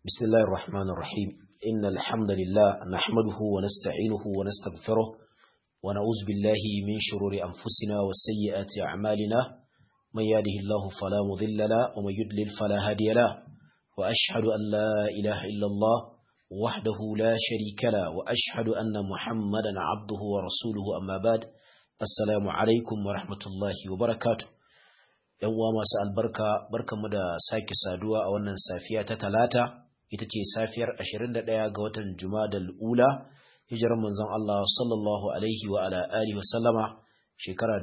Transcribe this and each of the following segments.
بسم الله الرحمن الرحيم إن الحمد لله نحمده ونستعينه ونستغفره ونعوذ بالله من شرور أنفسنا وسيئات أعمالنا من يهده الله فلا مضل له ومن يضلل فلا هادي له وأشهد أن لا إله إلا الله وحده لا شريك له وأشهد أن محمدا عبده ورسوله أما بعد السلام عليكم ورحمة الله وبركاته ‘Yan uwa masu albarka, barkanmu da sake saduwa a wannan safiya ta Talata, ita ce safiyar 21 ga watan Jumadal Ula, hijirar manzon Allah sallallahu alaihi wa ala alihi wa sallama shekara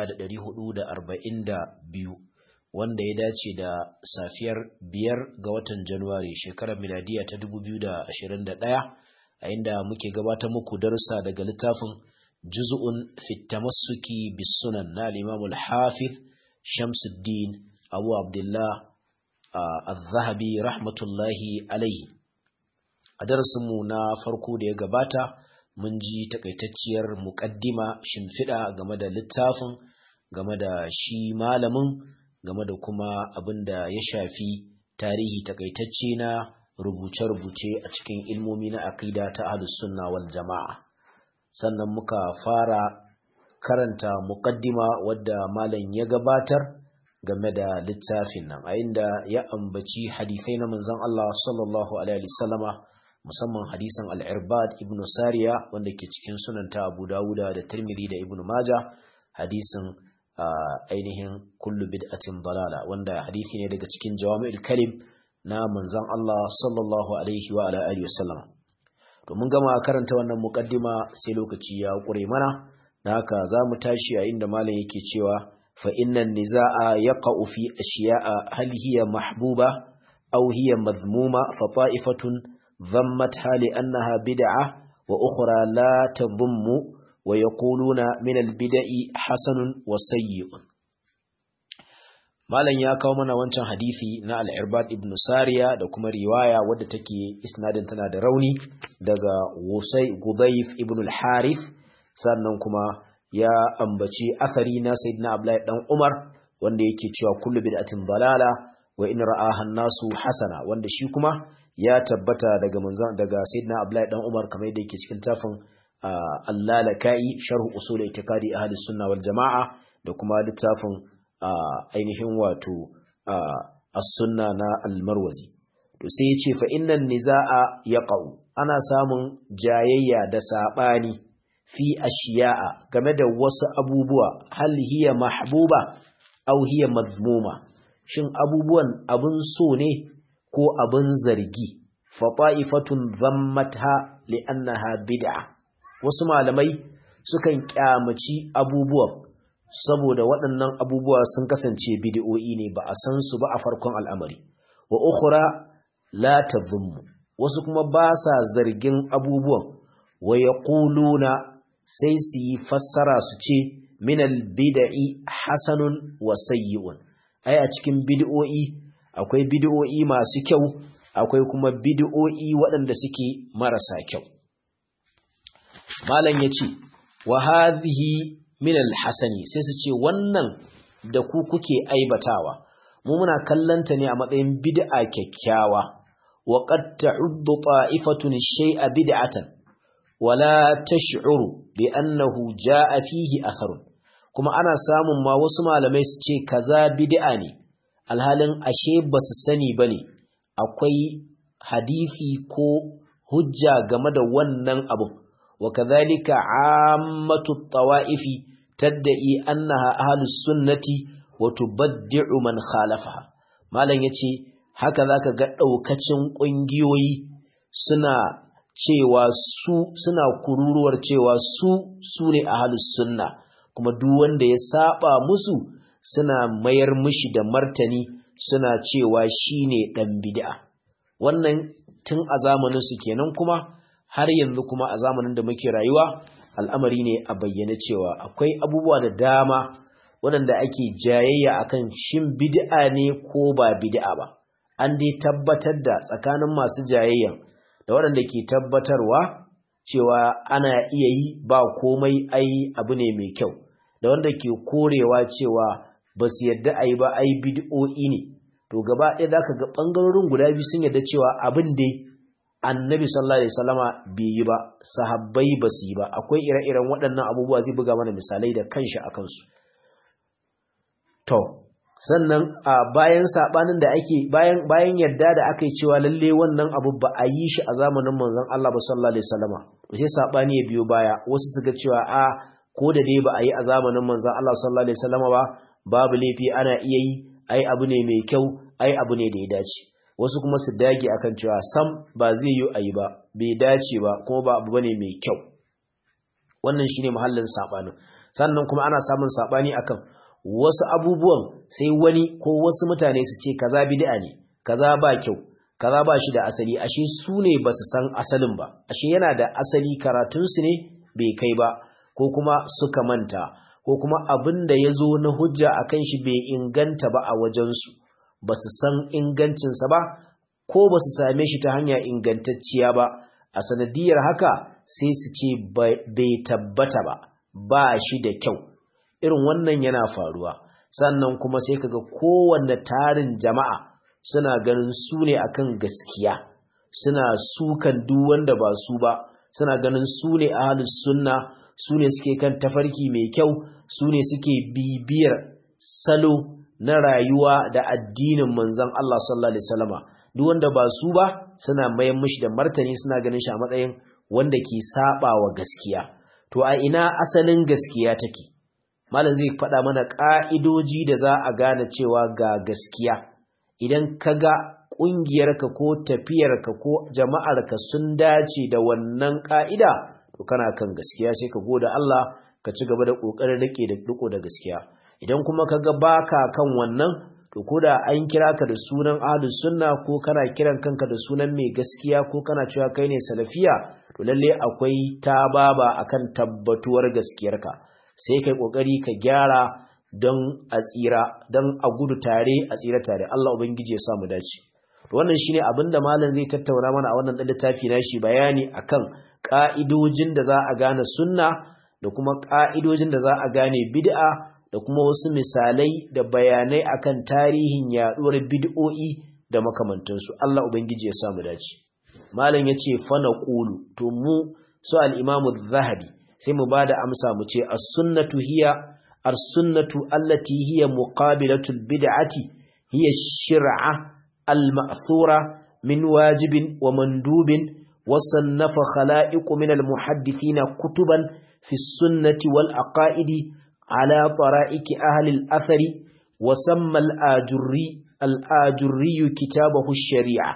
1442, wanda ya dace da safiyar 5 ga watan Januwari shekarar miladiya ta 2021, a inda muke gabatar muku darussa daga littafin Juz'un fit Tamassuki bis Sunan na al-Imam al-Hafiz Shamsuddin Abu Abdullah al-Zahabi rahmatullahi alaihi. A darasinmu na farko da ya gabata mun ji takaitacciyar muƙaddima shimfiɗa game da littafin, game da shi malamin, game da kuma abin da ya shafi tarihi takaitacce na rubuce-rubuce a cikin ilmomi na aqida ta Ahlus Sunna wal Jama'a. Sannan muka fara karanta muqaddima wadda malam ya gabatar game da littafin nan, a inda ya ambaci hadisai na manzon Allah sallallahu alaihi wasallama, musamman hadisin al-Irbad ibn Sariya wanda ke cikin sunanta Abu Dawuda da Tirmidhi da Ibn Majah, hadisin ainihin kullu bid'atin dalala, wanda hadisi ne daga cikin jawami'ul kalim na manzon Allah sallallahu alaihi wa ala alihi wasallama. To mun gama karanta wannan muqaddima sai lokaci ya kure mana, da haka za mu tashi a inda malam yake cewa fa innan niza'a yaqa'u fi ashiya'a hal hiya mahbuba aw hiya madhmuma fa ta'ifatun dhammatha li annaha bid'ah wa ukhra la tadhummu wa yaquluna min al-bid'i hasanun wa sayyi'un. Malam ya kawo mana wancan hadisi na al-Irbad ibn Sariya da kuma riwaya wadda take isnadin tana da rauni daga Gudayf ibn al-Harith, sannan kuma ya ambaci asari na sayyidina Abdullahi dan Umar wanda yake cewa kullu bid'atin dalala wa in ra'aha an-nasu hasana, wanda shi kuma ya tabbata daga sayyidina Abdullahi dan Umar kamar yadda yake cikin tafin Al-Lalaka'i sharh usul i'tiqadi ahli sunna wal jamaa, da kuma littafin ainihin wato as-sunna na al-Marwazi. To sai yace fa innan nizaa yaqau, ana samun jayayya da sabani fi ashiya'a game da wasu abubuwa, hal hiya mahbuba aw hiya madhmuma, shin abubuwan abun so ne ko abun zargi. Fa ta'ifatun dhammatha li'annaha bid'a, wasu malamai sukan kyamaci abubuwan saboda waɗannan abubuwa sun kasance bid'o'i ne, ba a san su ba a farkon al'amari. Wa ukhra la tadhummu, wasu kuma ba sa zargin abubuwan. Wa yaquluna, sai su yi fassara su ce minal bid'i hasanun wa sayyi'un, ai a cikin bid'o'i akwai bid'o'i masu kyau, akwai kuma bid'o'i waɗanda suke marasa kyau. Malam yace wa hadhihi minal hasani, sai su ce wannan da ku kuke aibatawa mu muna kallanta ne a matsayin bid'a kyakkyawa. Wa qad ta'uddu ta'ifatun shay'a bid'atan wala tash'uru bi annahu jaa fihi atharun, kuma ana samun ma wasu malamai su ce kaza bid'a ne alhalin ashe basu sani bane akwai hadisi ko hujja game da wannan abu. Wa kadhalika ammatu tawa'ifi tad'i annaha ahlus sunnati wa tubaddi'u man khalafaha. Malam yace haka zaka ga daukacin kungiyoyi suna kururuwar cewa su ne ahlus sunna, kuma duk wanda ya saba musu suna mayar mishi da martani, suna cewa shine dan bid'a. Wannan tun a zamanin su kenan, kuma har yanzu kuma a zamanin da muke rayuwa al'amari ne a bayyane cewa akwai abubuwa da dama waɗanda ake jayayya akan shin bid'a ne ko ba bid'a ba. An dai tabbatar da tsakanin masu jayayyan da waɗanda ke tabbatarwa cewa ana iya yi ba komai, ai abu ne mai kyau, da wanda ke korewa cewa ba su yadda ai ba, ai bid'o'i ne. to gaba ɗaya zaka ga bangarorin guda biyu sun yarda cewa abin dai annabi sallallahu alaihi wasallama bai yi ba, sahabbai ba su yi ba. Akwai ire-iren waɗannan abubuwa, zai buga mana misalai da kanshi akan su. To sannan a bayan sabanin da ake bayan yadda da aka yi cewa lalle wannan abu ba a yi shi a zamanin manzon Allah ba sallallahu alaihi wasallama, to sai sabani ya biyo baya. Wasu suka cewa ko da dai ba a yi a zamanin manzon Allah sallallahu alaihi wasallama ba, babu laifi, ana iya yi, ai abu ne mai kyau, ai abu ne da ya dace. Wasu kuma su dage akan cewa sam ba zai yi a yi ba, bai dace ba, kuma ba abu bane mai kyau. Wannan shine mahallin sabanin. Sannan kuma ana samun sabani akan wasu abubuwan, sai wani ko wasu mutane su ce kaza bid'a ne, kaza ba kyau, kaza ba shi da asali. Ashe su ne ba su san asalin ba, ashe yana da asali, karatunsu ne bai kai ba, ko kuma suka manta, ko kuma abin da ya zo na hujja a kan shi bai inganta ba a wajensu, ba su san ingancinsa ba, ko ba su same shi ta hanya ingantacciya ba. A sanadiyar haka sai su ce bai tabbata ba shi da kyau. Irin wannan yana faruwa. Sannan kuma sai kaga kowanne tarin jama'a suna ganin su ne akan gaskiya, suna sukan duk wanda ba su ba, suna ganin su ne ahlus sunna, su ne suke kan tafarki mai kyau, su ne suke bibiyar salo na rayuwa da addinin manzon Allah sallallahu alaihi wasallama. Duk wanda ba su ba suna mayan mishi da martani, suna ganin shi a matsayin wanda ke saba wa gaskiya. To a ina asalin gaskiya take? Malam zai faɗa mana ƙa'idoji da za a gane cewa ga gaskiya. Idan ka ga ƙungiyarka ko tafiyarka ko jama'arka sun dace da wannan ƙa'ida, to kana kan gaskiya, sai ka goda Allah, ka ci gaba da ƙoƙarin riko da gaskiya. Idan kuma ka ga baka kan wannan, to ko da an kira ka da sunan ahlus sunna, ko kana kiran kanka da sunan mai gaskiya, ko kana cewa kai ne salafiya, to lalle akwai tababa akan tabbatuwar gaskiyarka. Sai kai kokari ka gyara don a tsira, don a gudu tare a tsira tare. Allah ubangiji ya samu dace. To wannan shine abinda malam zai tattauna mana a wannan littafi nashi, bayani akan ka'idojin da za a gane sunna, da kuma ka'idojin da za a gane bid'a, da kuma wasu misalai da bayanai akan tarihin yaduwar bid'o'i da makamantansu. Allah ubangiji ya samu dace. Malam yace fa naqulu, to mu su al-Imam az-Zahabi sai mu bada amsa mu ce as-sunnatu allati hiya muqabilatu al-bid'ati hiya ash-shir'a al-ma'thura min wajibin wa mandubin, wa sannafa khala'iqu min al-muhaddithina kutuban fi as-sunnati wal aqaidi ala tara'iki ahli al-athari, wa samma al-ajurri kitabahu ash-shari'a.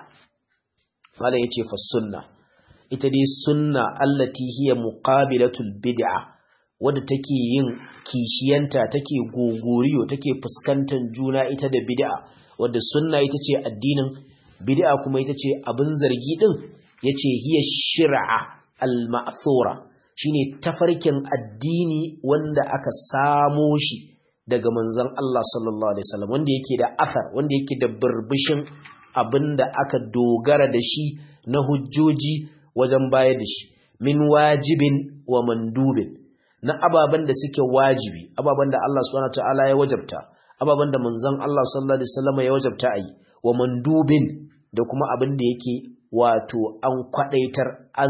Mala yace fa sunna, ita dai sunna allati hiya muqabilatul bid'a, wadda take yin kishiyanta, take gogoriyo, take fuskantar juna ita da bid'a, wadda sunna ita ce addinin, bid'a kuma ita ce abin zargi din. Yace hiya shir'a al-ma'thura, shine tafarkin addini wanda aka samo shi daga manzon Allah sallallahu alaihi wasallam, wanda yake da athar, wanda yake da burbushin abinda aka dogara da shi na hujjoji wajen bayar da shi, min wajibin wa mandubin, na ababen da suke wajibi, ababen da Allah subhanahu wataala ya wajabta, ababen da manzon Allah sallallahu alaihi wasallam ya wajabta ayi, wa mandubin, da kuma abin da yake wato an kwadaitar,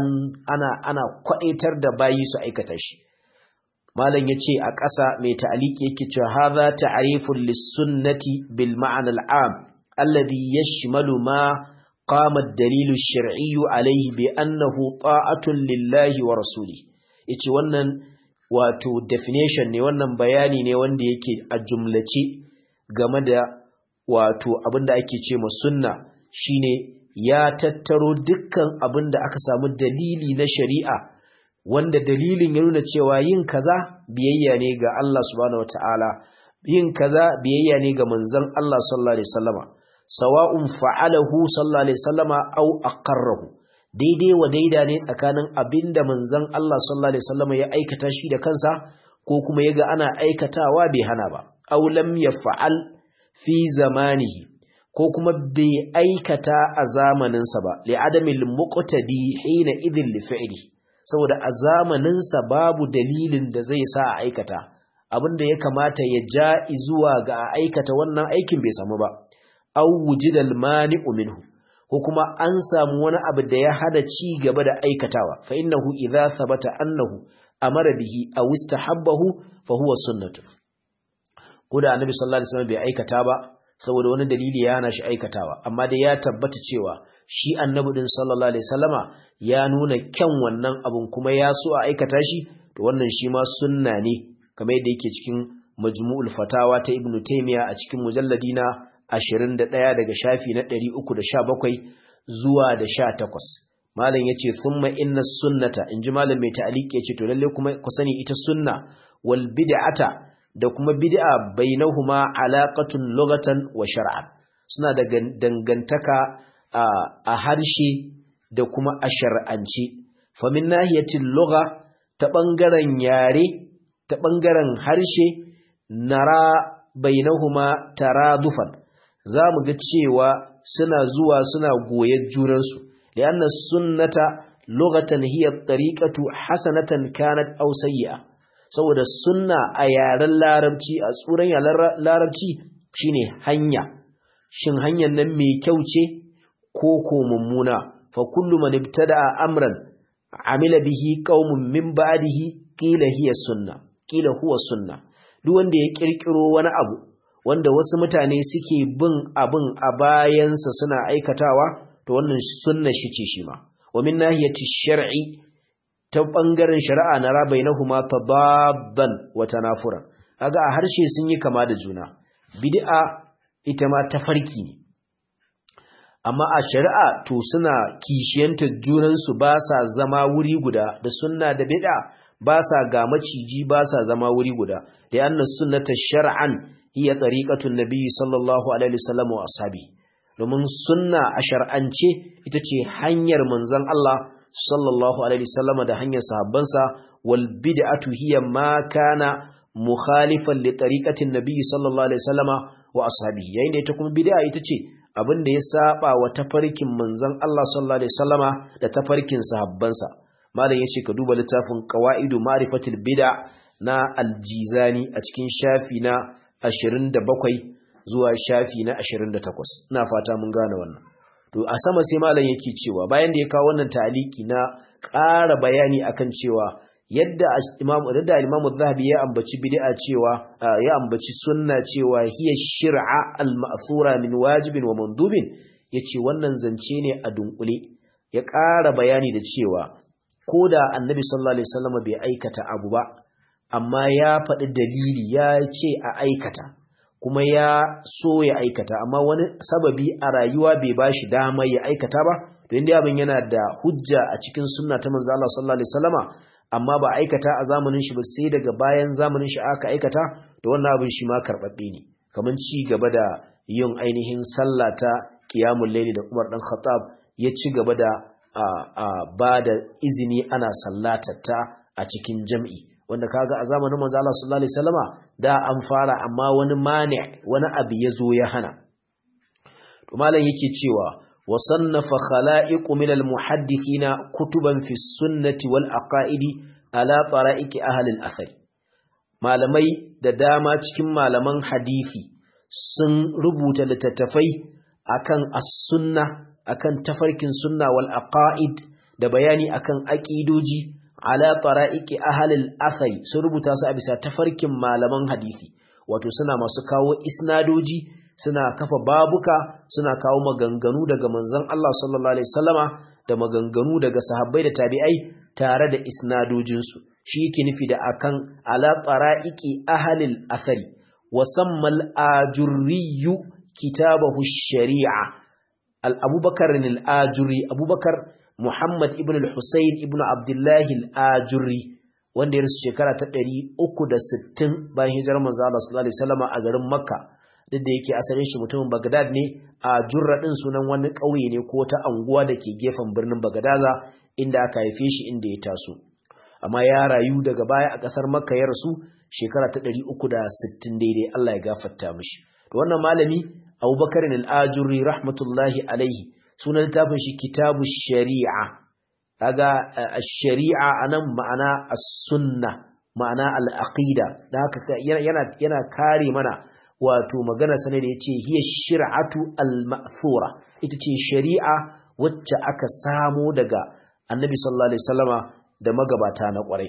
ana kwadaitar da bayi su aikata shi. Malam yace a ƙasa mai ta'aliki yake cewa hadha ta'rifun lis-sunnati bil ma'na al-'am alladhi yashmalu ma قام الدليل الشرعي عليه بأنه طاعة لله ورسوله. yace wannan wato definition ne, wannan bayani ne wanda yake a jumlace game da wato abinda ake ce ma sunna, shine ya tattaro dukkan abinda aka samu dalili na shari'a, wanda dalilin ya nuna cewa yin kaza biyayya ne ga Allah subhanahu wataala, yin kaza biyayya ne ga manzon Allah sallallahu alaihi wasallama, sawa'un fa'alahu sallallahu alaihi wasallama aw aqarrahu, daidai wa daida ne tsakanin abinda manzon Allah sallallahu alaihi wasallama ya aikata shi da kansa, ko kuma yaga ana aikatawa bai hana ba, aw lam yaf'al fi zamanihi, ko kuma bai aikata a zamanin sa ba, li adamil muqtadi hina idhin li fi'li, saboda a zamanin sa babu dalilin da zai sa a aikata abinda ya kamata ya ja zuwa ga a aikata wannan aikin bai samu ba. aw wujida al-mani'u minhu ko kuma an samu wani abu da ya hada ci gaba da aikatawa fa innahu idza thabata annahu amara bihi aw istahabbahu fa huwa sunnatu ko da annabi sallallahu alaihi wasallam bai aikata ba saboda wani dalili ya hana shi aikatawa amma dai ya tabbata cewa shi annabi din sallallahu alaihi wasallama ya nuna kyan wannan abun kuma ya so a aikata shi to wannan shi ma sunna ne kamar yadda yake cikin majmu'ul fatawa ta ibnu taymiya a cikin mujalladi na 21 daga shafi na 317 zuwa da 18 malam yace thumma inna sunnata inji malam mai ta'liq yace to lalle kuma ku sani ita sunna wal bid'ata da kuma bid'a bainahuma alaqatun lughatan wa shar'an suna da dangantaka a harshe da kuma a shar'anci fa min nahiyatil lugha ta bangaren yare ta bangaren harshe nara bainahuma taradufan zamu ga cewa suna zuwa suna goyen junansu lianna sunnata lughatan hiya tariqatu hasanatan kanat aw sayyi'a saboda sunna a yaren larabci a tsuran yaren larabci shine hanya shin hanyar nan mai kyau ce ko ko mummuna fa kullu man ibtada'a amran amila bihi qaumun min ba'dihi qila hiya sunna qila huwa sunna duk wanda ya kirkiro wani abu wanda wasu mutane suke bin abin a bayansa suna aikatawa to wannan sunna shi ce shi ma wa min nahiyati shar'i ta bangaren shari'a na rabainahuma tadabban wa tanafuran kaga a harshe sun yi kama da juna bid'a ita ma tafarki ne amma a shari'a to suna kishiyanta junan su ba sa zama wuri guda da sunna da bid'a ba sa ga maciji ba sa zama wuri guda da annas sunnata shar'an hiya tariqatun nabiy sallallahu alaihi wasallam wa ashabi domin sunna a shar'ance ita ce hanyar manzon Allah sallallahu alaihi wasallam da hanyar sahabbansa wal bid'atu hiya ma kana mukhalifan li tariqatin nabiy sallallahu alaihi wasallam wa ashabihi yayin da ita kuma bid'a ita ce abinda ya saba wa tafarkin manzon Allah sallallahu alaihi wasallama da tafarkin sahabbansa malam yace ka duba littafin qawaidu ma'rifatil bid'a na al-jizani a cikin shafi na 27 zuwa shafi na 28 ina fata mun gane wannan to a sama sai malam yake cewa bayan da ya kawo wannan ta'aliki na ƙara bayani akan cewa yadda Imam Az-Zahabi ya ambaci bid'a cewa ya ambaci sunna cewa hiya shir'a al-ma'thura min wajibin wa mandubin yace wannan zance ne a dunkule ya ƙara bayani da cewa koda Annabi sallallahu alaihi wasallam bai aikata abu ba amma ya faɗi dalili ya ce a aikata kuma ya so ya aikata amma wani sababi a rayuwa bai bashi dama ya aikata ba to inda abin yana da hujja a cikin sunna ta manzo Allah sallallahu alaihi wasallama amma ba aikata a zamanin shi ba sai daga bayan zamanin shi aka aikata da wannan abin shi ma karbabbe ne kaman ci gaba da yin ainihin sallah ta qiyamul layli da Umar dan Khattab ya ci gaba da ba da izini ana sallatarta a cikin jam'i wanda kaga a zamanin manzo Allah sallallahu alaihi wasallama da an fara amma wani mani wani abu yazo ya hana to malam yake cewa وصنف خلائق من المحدثين كتبا في السنة والعقائد على طرائق أهل الأثر malamai da dama cikin malaman hadisi sun rubuta littattafai akan as-sunna akan tafarkin sunna wal aqaid da bayani akan aqidoji ala tara'iqi ahli al-athari sun rubuta su a bisa tafarkin malaman hadisi wato suna masu kawo isnadoji suna kafa babuka suna kawo maganganu daga manzon Allah sallallahu alaihi wasallama da maganganu daga sahabbai da tabi'ai tare da isnadojinsu shi yake nufi da akan ala tara'iqi ahli al-athari wa samma al-ajurri kitabahu ash-shari'a al-abubakar al-ajurri abubakar muhammad ibn al-husayn ibn abdullah al-ajurri wanda ya rasu shekara ta 360 bayan hijirar manzo Allah sallallahu alaihi wasallama a garin Makka duk da yake asalin shi mutumin Baghdad ne a Jurra din sunan wani ƙauye ne ko ta anguwa da ke gefen birnin Baghdad inda aka haife shi inda ya taso amma ya rayu daga baya a ƙasar Makka ya rasu shekara ta 360 daidai Allah ya gafarta mishi to wannan malami Abubakar al-Ajurri rahmatullahi alaihi sunan littafin shi Kitabu Shari'a kaga ash-shari'a anan ma'ana as-sunna ma'ana al-aqida da haka yana kare mana wato magana sanar da yace hiya shir'atu al-ma'thura ita ce shari'a wacce aka samo daga annabi sallallahu alaihi wasallama da magabata na kwarai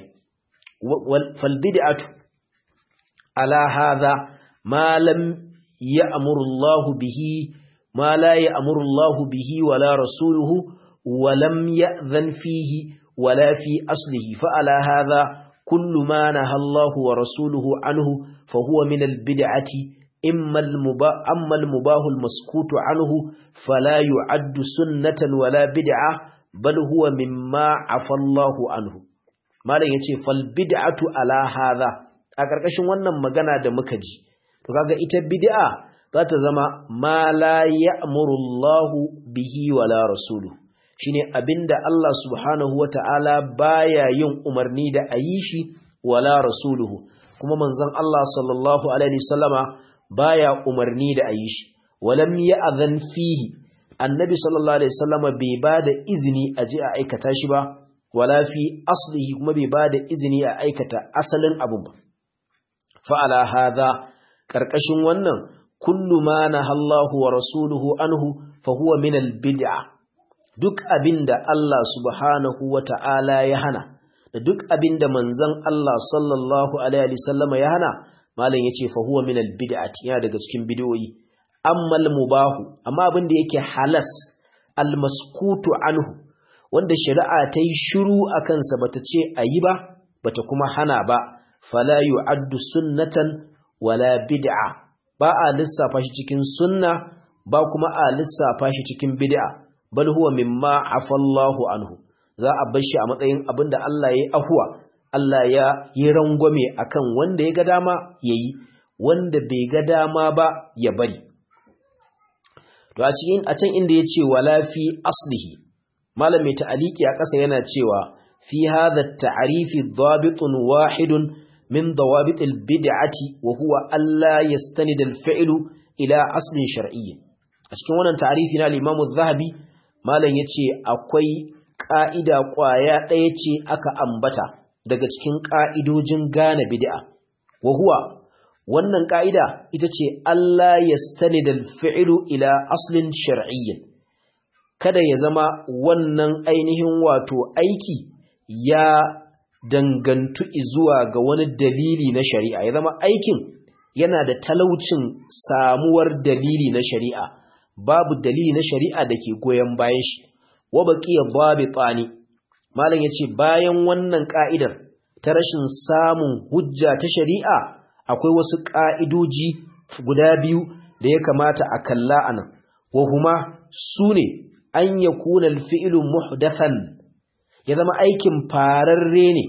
fal bid'atu ala hadha ma lam ya'muru Allah bihi ma la ya'muru Allah bihi wala rasuluhu wa lam ya'dhan fihi wala fi aslihi fa ala hadha kullu ma nahaa Allah wa rasuluhu anhu fa huwa min al-bid'ati imma al-mubahu al-maskutu anhu fala yu'addu sunnatan wala bid'a bal huwa mimma afa Allah anhu. Malam yace fal bid'atu ala hadha a karkashin wannan magana da muka ji to kaga ita bid'a za ta zama ma la ya'muru Allah bihi wala rasuluhu shine abinda Allah subhanahu wata'ala baya yin umarni da ayi shi wala rasuluhu kuma manzon Allah sallallahu alaihi wasallama baya umarni da ayi shi walam ya'zan fihi annabi sallallahu alaihi wasallama bai bada izini aje a aikata shi ba wala fi aslihi kuma bai bada izini a aikata asalin abun ba fa ala hadha karkashin wannan kullu ma nahallahu wa rasuluhu anhu fa huwa min al bid'ah duk abinda Allah subhanahu wata'ala ya hana da duk abinda manzon Allah sallallahu alaihi wasallama ya hana malam yace fa huwa min al bid'ati yana daga cikin bid'o'i amma al mubahu amma abinda yake halas al maskutu anhu wanda shari'a ta yi shiru akan sa bata ce ayi ba bata kuma hana ba fala yu'addu sunnatan wala bid'a ba a lissafa shi cikin sunna ba kuma a lissafa shi cikin bid'a bal huwa mimma afallahu anhu za a bar shi a matsayin abinda Allah ya yi ahuwa Allah ya yi rangwame akan wanda ya ga dama yayi wanda bai ga dama ba ya bari to a cikin a can inda yace wala fi aslihi malami ta'aliki a ƙasa yana cewa fi hadha at-ta'rifi dhabitun wahidun min dawabit al-bid'ati wa huwa alla yastanid al-fi'lu ila aslin shar'iyyin a cikin wannan ta'rifi na al-Imam az-Zahabi malam yace akwai ka'ida kwaya ɗaya ce aka ambata daga cikin ka'idojin gane bid'a wa huwa wannan ka'ida ita ce alla yastanid al-fi'lu ila aslin shar'iyyin kada ya zama wannan ainihin wato aiki ya dangantu zuwa ga wani dalili na shari'a ya zama aikin yana da talaucin samuwar dalili na shari'a babu dalili na shari'a da ke goyon bayan shi wa baqiya babitani malam yace bayan wannan ka'idar ta rashin samun hujja ta shari'a akwai wasu ka'idoji guda biyu da ya kamata a kalla anan wa huma sune an yakuna al-fi'lu muhdathan ya zama aikin fararre ne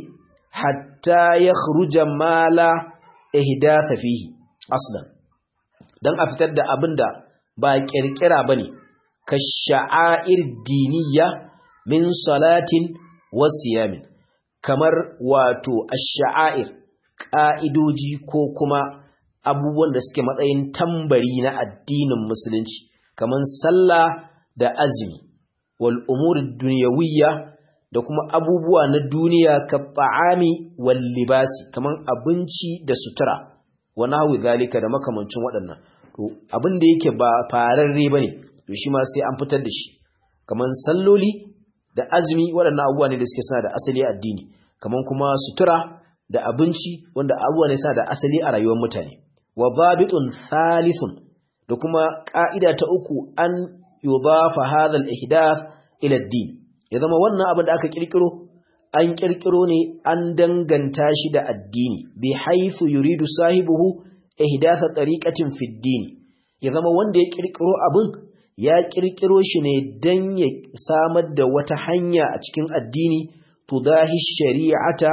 hatta ya khruja mala ihdatha fihi aslan dan a fitar da abinda ba kirkira bane ka sha'air diniya min salatin wa siyamin kamar wato ash-sha'air ka'idoji ko kuma abubuwan da suke matsayin tambari na addinin musulunci kaman sallah da azumi wal umur dunyawiyya da kuma abubuwa na duniya ka ta'ami wal libasi kaman abinci da sutura wa nahwi zalika da makamancin waɗannan to abin da yake ba fararre bane to shi ma sai an fitar da shi kaman salloli da azumi waɗannan abubuwa ne da suke suna da asali a addini kaman kuma sutura da abinci wanda abubuwa ne suna da asali a rayuwar mutane wa babitun thalithun da kuma ka'ida ta uku an yudafa hadha al-ihdath ila ad-din ya zama wannan abin da aka kirkiro an kirkiro ne an danganta shi da addini bi haythu yuridu sahibuhu ihdatha tariqatin fi ad-din ya zama wanda ya kirkiro abin ya kirkiro shi ne dan ya samar da wata hanya a cikin addini tudahi shari'ata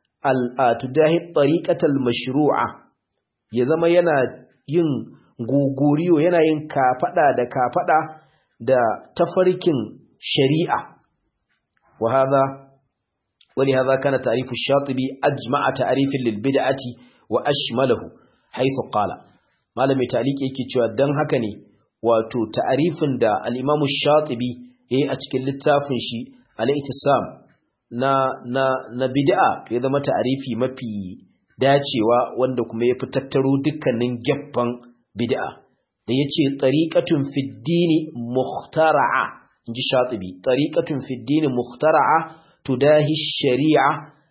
tudahi tariqata al-mashru'a ya zama yana yin gogoriyo yana yin kafada da tafarkin shari'a ولهذا كان تعريف الشاطبي أجمع تعريف للبدعة وأشمله حيث قال ما لم يتعليق يكي دان هكني واتو تعريف دا الإمام الشاطبي أتكل التافن شي على اتصام na bid'a ya zama ta'arifi mafi dacewa wanda kuma ya fitattaro dukkanin gaffan bid'a da yace tariqatun fid dini mukhtara'a inji Shatibi tariqatun fid dini mukhtara'a tudahi shari'a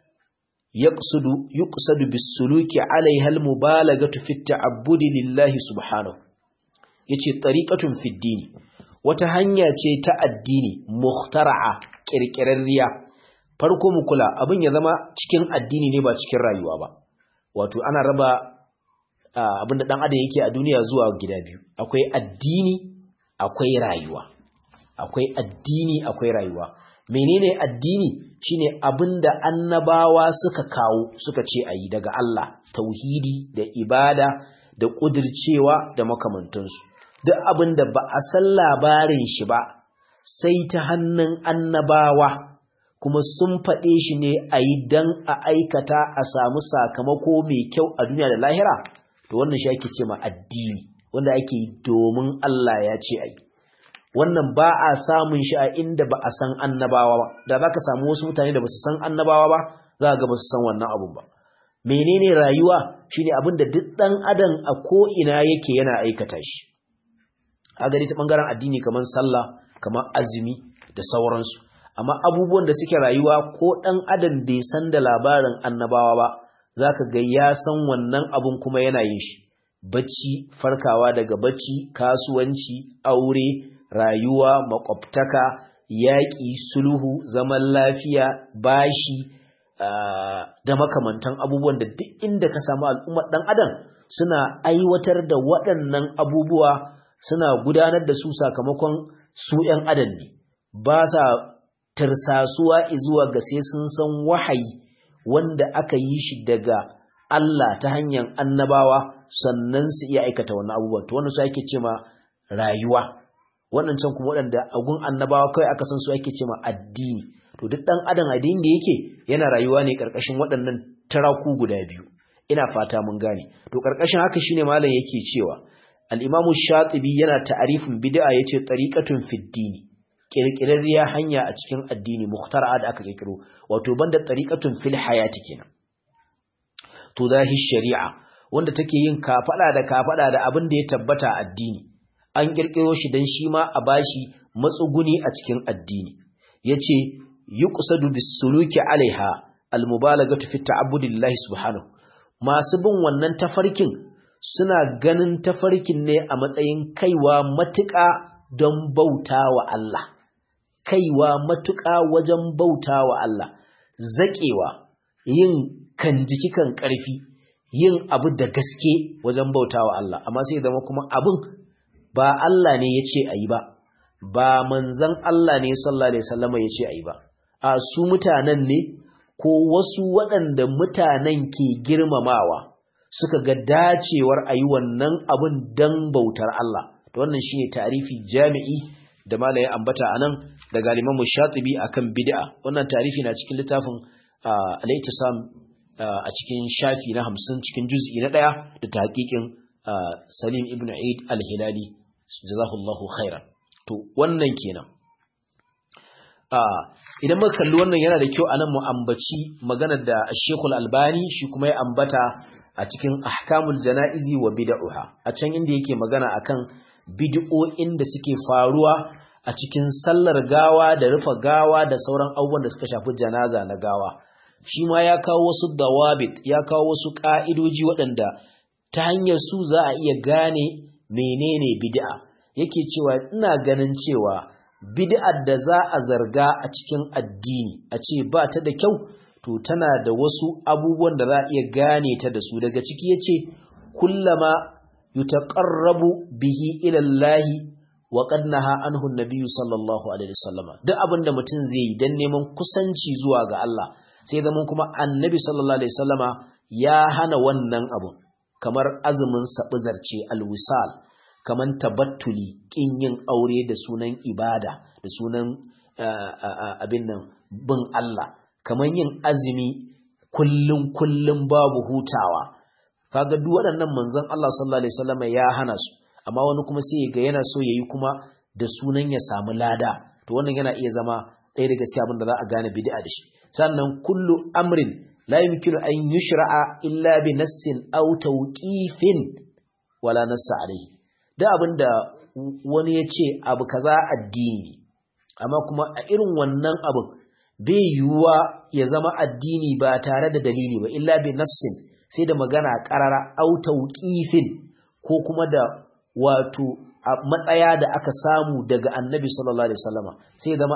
yuqsadu bis-suluki 'alayha al-mubalaghatu fi at-ta'abbudi lillahi subhanahu yace tariqatun fid dini wata hanya ce ta addini mukhtara'a kirkirarriya farko mu kula abin ya zama cikin addini ne ba cikin rayuwa ba wato ana raba abin da dan adam yake a duniya zuwa gida biyu akwai addini akwai rayuwa akwai addini akwai rayuwa menene addini shine abinda annabawa suka kawo suka ce ayi daga Allah tauhidi da ibada da kudircewa da makamantansu duk abinda ba a san labarin shi ba sai ta hannun annabawa kuma sun faɗe shi ne ayi dan a aikata a samu sakamako mai kyau a duniya da lahira to wannan shi ake ce ma addini wanda ake yi domin Allah ya ce ayi wannan ba a samun shi a inda ba a san annabawa ba da za ka samu wasu mutane da ba su san annabawa ba za ga ba su san wannan abun ba menene rayuwa shine abin da duk dan adam a ko ina yake yana aikata shi a gari ta bangaren addini kamar sallah kamar azumi da sauransu amma abubuwan da suke rayuwa ko dan adam bai san da labarin annabawa ba zaka ga ya san wannan abun kuma yana yin shi bacci farkawa daga bacci kasuwanci aure rayuwa makwabtaka yaƙi sulhu zaman lafiya bashi da makamantan abubuwan da duk inda ka samu al'ummar ɗan adam suna aiwatar da waɗannan abubuwa suna gudanar da su sakamakon su ‘yan adam ne ba sa tarsasuwa zuwa ga sai sun san wahayi wanda aka yi shi daga Allah ta hanyar annabawa sannan su iya aikata wannan abubuwan to wannan su ake ce ma rayuwa waɗancan kuma waɗanda agun annabawa kawai aka san su ake ce ma addini to duk ɗan adam addini da yake yana rayuwa ne ƙarƙashin waɗannan taraku guda biyu ina fata mun gane to ƙarƙashin haka shine malam yake cewa al-Imam Shatibi yana ta'arifin bid'a yace tariqatun fid dini kirkirarriya hanya a cikin addini mukhtara'a da aka kirkiro wato banda tariqatun fil hayati kenan to zahi shari'a wanda take yin kafada da abin da ya tabbata addini an kirkiro shi dan shi ma a bashi matsuguni a cikin addini yace yuqsadu bis-suluki 'alaiha al-mubalaghatu fi ta'abbudillahi subhanahu masu bin wannan tafarkin suna ganin tafarkin ne a matsayin kaiwa matuƙa don bautawa Allah kaiwa matuƙa wajen bautawa Allah zakewa yin kan jiki kan ƙarfi yin abu da gaske wajen bautawa Allah amma sai zama kuma abin ba Allah ne ya ce a yi ba, ba manzan Allah ne sallallahu Alaihi wasallama ya ce a yi ba, a su mutanen ne ko wasu waɗanda mutanen ke girmamawa suka ga dacewar a yi wannan abin don bautar Allah. Da wannan shi ne tarifi jami'i da malaye ambata a nan da galiman Shatibi a kan bid'a. Wannan tarifi na cikin littafin Al-Ittisam a cikin shafi na 50 cikin juz'i na 1 da tahqiqin Salim ibn Eid al-Hilali jazahullahu khairan to wannan kenan idan muka kalli wannan yana da kyau anan mu ambaci maganar da Sheikh Al-Albani shi kuma ya ambata a cikin Ahkamul Janaizi wa Bid'uha a can inda yake magana akan bid'o'in da suke faruwa a cikin sallar gawa da rufa gawa da sauran abubuwan da suka shafi janaza na gawa shi ma ya kawo wasu dawabit ya kawo wasu ka'idoji waɗanda ta hanyar su za a iya gane menene bid'a yake cewa ina ganin cewa bid'ar da za a zarga a cikin addini a ce ba ta da kyau to tana da wasu abubuwan da za a iya gane ta da su daga ciki yace kullama yutaqarrabu bihi ila Allah wa qad naha anhu an-nabiy sallallahu alaihi wasallam duk abinda mutum zai yi dan neman kusanci zuwa ga Allah sai zaman kuma annabi sallallahu alaihi wasallama ya hana wannan abu kamar azumin sabizarce alwisal kaman tabattuli kin yin aure da sunan ibada da sunan abin nan bin Allah kaman yin azumi kullun babu hutawa kaga duk waɗannan manzon Allah sallallahu alaihi wasallam ya hana su amma wani kuma sai ga yana so yayi kuma da sunan ya samu lada to wannan yana iya zama ɗaya daga cikin abin da za a gane bid'a da shi sannan kullu amrin la yumkinu an yushra'a illa bi nassin aw tawqifin wala nassa alaihi da abinda wani ya ce abu kaza addini amma kuma a irin wannan abin bai yiwuwa ya zama addini ba tare da dalili ba illa bi nassin sai da magana qarara au tawqifin ko kuma da wato matsaya da aka samu daga annabi sallallahu alaihi wasallama sai zama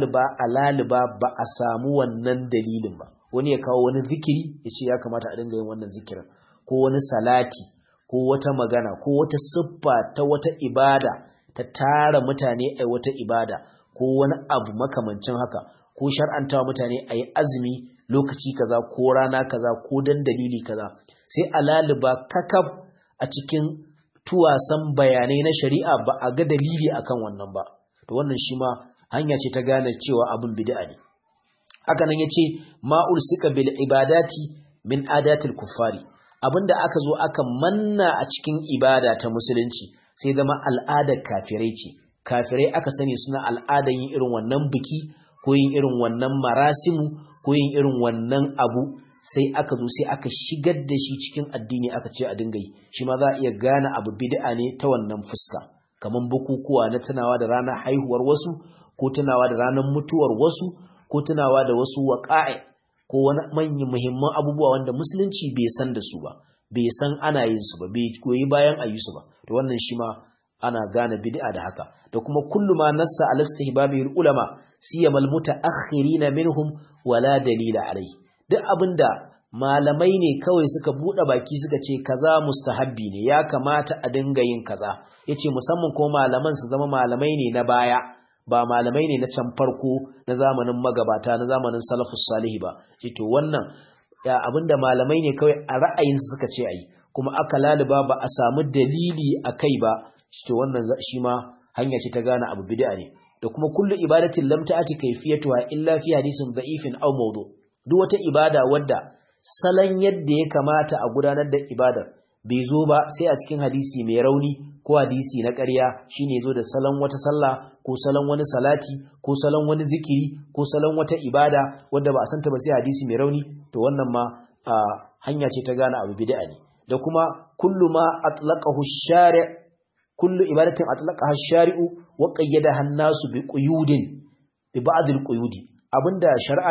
alaliba ba a samu wannan dalilin ba wani ya kawo wani zikiri ya ce ya kamata a dinga yin wannan zikirin ko wani salati ko wata magana ko wata siffa ta wata ibada ta tara mutane a wata ibada ko wani abu makamancin haka ko shar'antawa mutane a yi azumi lokaci kaza ko rana kaza ko dan dalili kaza sai alaliba kakab a cikin tuwasan bayanai na shari'a ba a ga dalili akan wannan ba to wannan shi ma hanya ce ta gane cewa abin bid'a ne haka nan yace ma ulsika bil ibadati min adatil kuffari abinda aka zo aka manna a cikin ibada ta musulunci sai zama al'adar kafirai ce kafirai aka sani suna al'adar yin irin wannan biki ko yin irin wannan marasimu ko yin irin wannan abu sai aka zo sai aka shigar da shi cikin addini aka ce a dinga yi shi ma za a iya gane abu bid'a ne ta wannan fuska kaman bukukuwa na tunawa da ranar haihuwar wasu ko tunawa da ranar mutuwar wasu ko tunawa da wasu waqa'i ko wani manyan muhimman abubuwa wanda musulunci bai san da su ba bai san ana yin su ba bai koyi bayan a yi su ba to wannan shi ma ana gane bid'a da haka da kuma kullu ma nassa ala istihbabihi ulama siyamal mutaakhirin minhum wala dalila alai duk abinda malamai ne kawai suka bude baki suka ce kaza mustahabbi ne ya kamata a dinga yin kaza yace musamman ko malaman su zama malamai ne na baya ba malamai ne na can farko na zamanin magabata na zamanin salafus salihi ba to wannan abinda malamai ne kawai a ra'ayinsu suka ce ayi kuma aka laluba ba a samu dalili akai ba to wannan shi ma hanya ce ta gane abu bid'a ne da kuma kullu ibadatin lam ta'ati kayfiyatuha illa fi hadisin da'ifin aw mawdu duk wata ibada wadda salan yadda ya kamata a gudanar da ibadar bai zo ba sai a cikin hadisi mai rauni ko hadisi na ƙarya shine zo da salon wata sallah ko salon wani salati ko salon wani zikiri ko salon wata ibada wadda ba a santa ba sai hadisi mai rauni to wannan ma hanya ce ta gane abu bid'a ne da kuma kullu ma atlaqahu shari' kullu ibadatin atlaqaha shari'u wa qayyadaha an-nasu bi quyudin bi ba'd al-quyudi abinda shari'a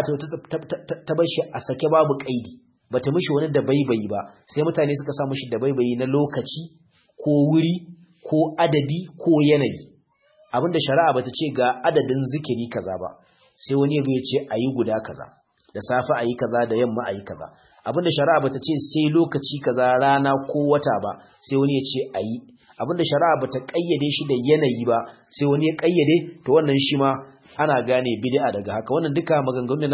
ta bar shi a sake babu kaidi bata mishi wani dabaibayi ba sai mutane suka sa mishi dabaibayi na lokaci ko wuri ko adadi ko yanayi abinda shari'a bata ce ga adadin zikiri kaza ba sai wani ya ce ayi guda kaza da safe ayi kaza da yamma ayi kaza abinda shari'a bata ce sai lokaci kaza rana ko wata ba sai wani ya ce ayi abinda shari'a bata kayyade shi da yanayi ba sai wani ya kayyade to wannan shi ma ana gane bid'a daga haka wannan duka maganganun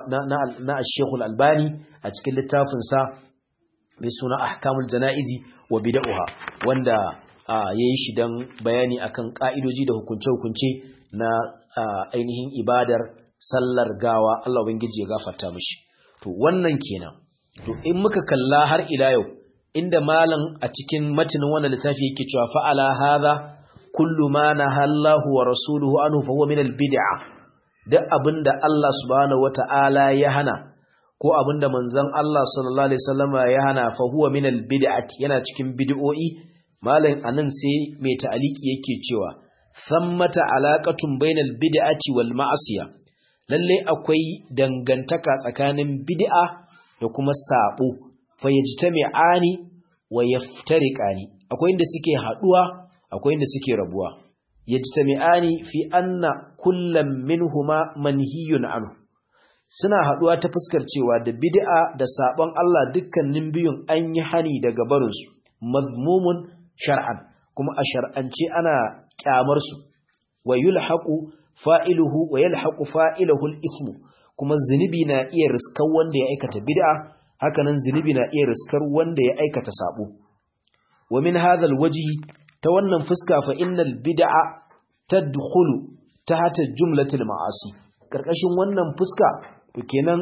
na Sheikh Al-Albani a cikin littafin sa mai suna Ahkamul Janaizi wa Bid'ah wanda yayi shi dan bayani akan ka'idoji da hukunce-hukunce na ainihin ibadar sallar gawa Allah ubangiji ya gafarta mishi to wannan kenan to in muka kalla har ila yau inda malam a cikin matanin wannan littafi yake cewa fa'ala hadha kullu ma nahallahu wa rasuluhu anhu fa huwa min al-bid'ah duk abinda Allah subhanahu wata'ala ya hana ko abinda manzon Allah sallallahu alaihi wasallama ya hana fa huwa min al-bid'ah yana cikin bid'o'i malam anan sai mai ta'aliki yake cewa thammata alaqatun bainal bid'ati wal ma'siyah lalle akwai dangantaka tsakanin bid'a da kuma sabo fa yajtami'ani wa yaftariqani akwai inda suke haduwa akwai inda suke rabuwa yajtami'ani fi anna kullam minhuma manhiyun anhu suna haduwa ta fuskar cewa da bid'a da sabon Allah dukkanin biyun an yi hani daga barin su mazmumun shar'an kuma a shar'ance ana kyamar su wa yulhaqu fa'iluhu wa yalhaqu fa'iluhu al-ithmu kuma zinubi na iya riskar wanda ya aikata bid'a hakanan zinubi na iya riskar wanda ya aikata sabo wa min hadha al-wajhi ta wannan fuska fa innal bid'a tadkhulu tahta jumlatil ma'asi karkashin wannan fuska to kenan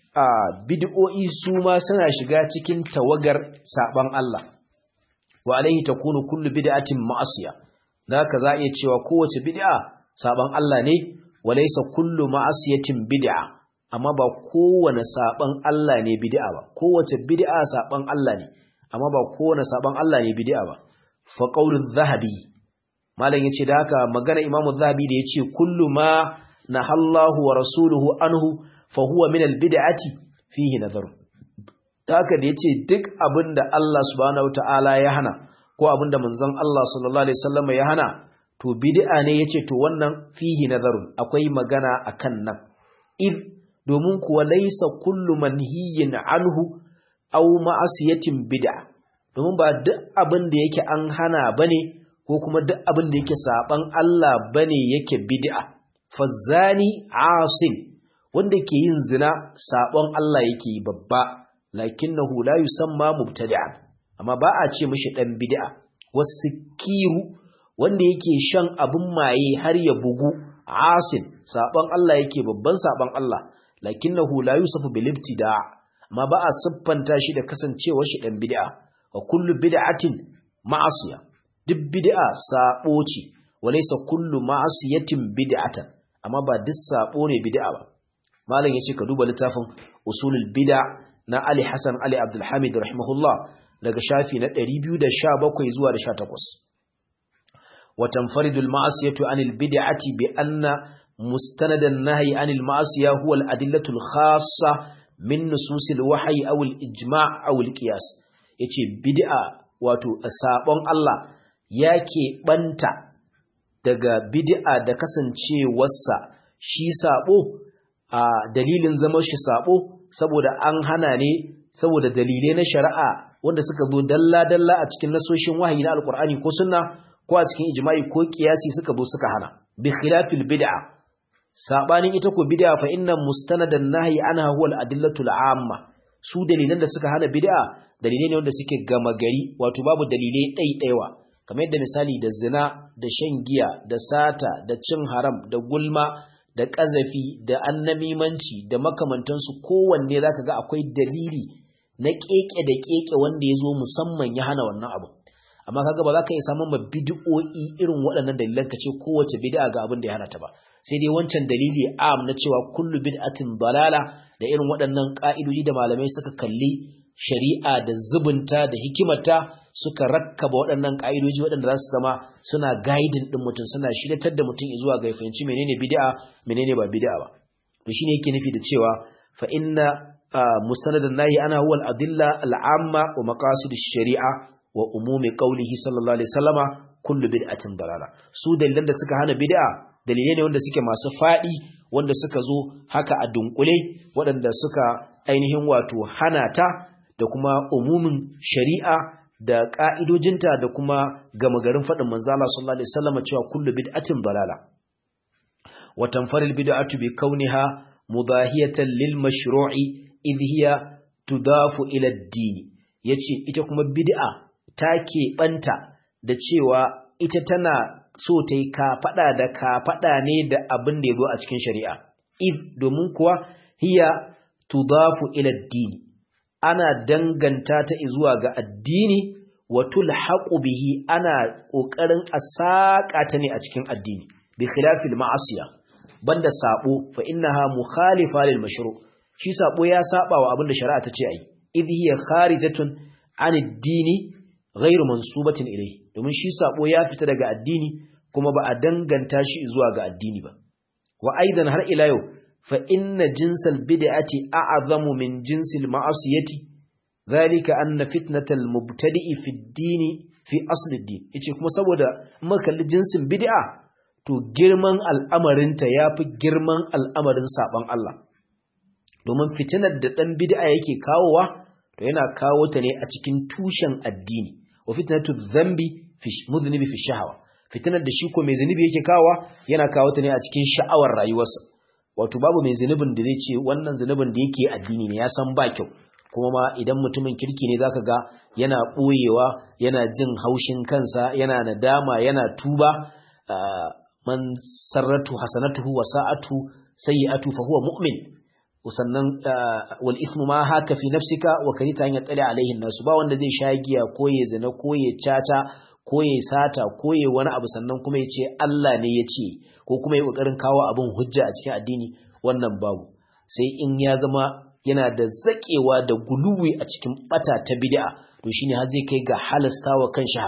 bid'o'i su ma suna shiga cikin tawagar saban Allah wa alaihi takunu kullu bid'atin ma'asiya zaka za iya cewa kowace bid'a saban Allah ne walaysa kullu ma'asiyatin bid'a amma ba kowane saban Allah ne bid'a ba kowace bid'a saban Allah ne amma ba kowane saban Allah ne bid'a ba fa qawlu adh-dhahabi malan yace da haka magana imamu adh-dhahabi da yace kullu ma nahallahu wa rasuluhu anhu fa huwa min al-bid'ati fihi nadhar. Da haka da yace duk abinda Allah subhanahu wataala ya hana ko abinda manzon Allah sallallahu alaihi wasallam ya hana to bid'a ne yace to wannan fihi nadharun akwai magana akan nan id domin kuwa laysa kullu manhiyin anhu aw ma'asiyatin bid'a domin ba duk abin da yake an hana bane ko kuma duk abin da yake saban Allah bane yake bid'a fazani asin wanda ke yin zina sabon Allah yake yi babba lakinnahu la yusamma mubtadi'an amma ba a ce mishi dan bid'a wasikiru wanda yake shan abin maye har ya bugu asin sabon Allah yake babban sabon Allah lakinnahu la yusafu bil ibtida' amma ba a siffanta shi da kasancewar shi dan bid'a wa kullu bid'atin ma'asiya duk bid'a sabo ce walaysa kullu ma'asiyatin bid'atan amma ba duk sabo ne bid'a ba malam yace ka duba littafin usulul bid'a na Ali Hassan Ali Abdul Hamid rahimahullah daga shafi na 217 zuwa da 18 wa tanfaridu al ma'asiyatu anil bid'ati bi anna mustanad an nahyi anil ma'asiya huwa al adillatu al khassa min nususil wahyi aw al ijma' aw al qiyas yace bid'a wato sabon Allah yake banta daga bid'a da kasancewarsa shi sabo a dalilin zaman shi sabo saboda an hana ne saboda dalilai na shari'a wanda suka zo dalla-dalla a cikin nasoshin wahayi na alkur'ani ko sunna ko a cikin ijma'i ko qiyasi suka zo suka hana bi khilafil bid'a sabanin ita ko bid'a fa inna mustanadan nahyi anha huwa al-adillatu al-amma su dalilan da suka hana bid'a dalilai ne wanda suke gama gari wato babu dalilai ɗaiɗaiwa kamar yadda misali da zina da shan giya da sata da cin haram da gulma da ƙazafi da annamimanci da makamantansu kowanne zaka ga akwai dalili na keke da keke wanda ya zo musamman ya hana wannan abu amma kaga ba za ka iya samun ma bid'o'i irin waɗannan dalilan ka ce kowace bid'a ga abin da ya hana ta ba sai dai wancan dalili am na cewa kullu bid'atin dalala da irin waɗannan ka'idoji da malamai suka kalli shari'a da zubunta da hikimarta suka rakkaba waɗannan ka'idoji waɗanda za su zama suna guiding din mutum suna shiryatar da mutum zuwa ga fahimci menene bid'a menene ba bid'a ba to shine yake nufi da cewa fa inna mustanadan nahi ana huwa al-adilla al-amma wa maqasid ash-shari'a wa umumi qawlihi sallallahu alaihi wasallama kullu bid'atin dalala su dalilan da suka hana bid'a dalilai ne wanda suke masu fadi wanda suka zo haka a dunkule waɗanda suka ainihin wato hana ta da kuma umumin shari'a da ka'idojinta da kuma gama garin fadin manzo Allah sallallahu alaihi wasallama cewa kullu bid'atin dalala wa tanfaril bid'atu bi kauniha mudahiyatan lil mashru'i idh hiya tudafu ila ad-din yace ita kuma bid'a ta keɓanta da cewa ita tana so ta yi kafaɗa da kafaɗa ne da abin da ya zo a cikin shari'a if domin kuwa hiya tudafu ila ad-din ana danganta ta zuwa ga addini wa tulhaqu bihi ana kokarin a saka ta ne a cikin addini bi khilafil ma'asiya banda sabo fa innaha mukhalifa lil mashru' shi sabo ya saba wa abin da shari'a ta ce ai idh hiya kharijatun an ad-dini ghairu mansubatin ilayhi domin shi sabo ya fita daga addini kuma ba a danganta shi zuwa ga addini ba wa aidan har ila yau fa inna jinsal bid'ati a'zamu min jinsil ma'asiyati dhalika anna fitnatal mubtadi'i fi ad-dini fi asli ad-din yace kuma saboda muka kalli jinsin bid'a to girman al'amarinta yafi girman al'amarin saban Allah domin fitinar da dan bid'a yake kawowa to yana kawo ta ne a cikin tushen addini wa fitnatu dhanbi fi mudhnibi fi shahwa fitinar da shi ko mai zinubi yake kawowa yana kawo ta ne a cikin sha'awar rayuwarsa wato babu mai zinubin da zai ce wannan zinubin da yake addini ne ya san ba kyau kuma ma idan mutumin kirki ne zaka ga yana boyewa yana jin haushin kansa yana nadama yana tuba man sarratu hasanatuhu wa sa'atu sayyi'atu fa huwa mu'min sannan wal ithmu ma haka fi nafsika wa karita an yattali alaihi nasu ba wanda zai sha giya ko ya zina ko ya caca ko ya sata ko ya wani abu sannan kuma ya ce Allah ne ya ce ko kuma ya kokarin kawo abin hujja a cikin addini wannan babu sai in ya zama yana da zakewa da guluwi a cikin bata ta bid'a to shine har zai kai ga halastawa kanshi haram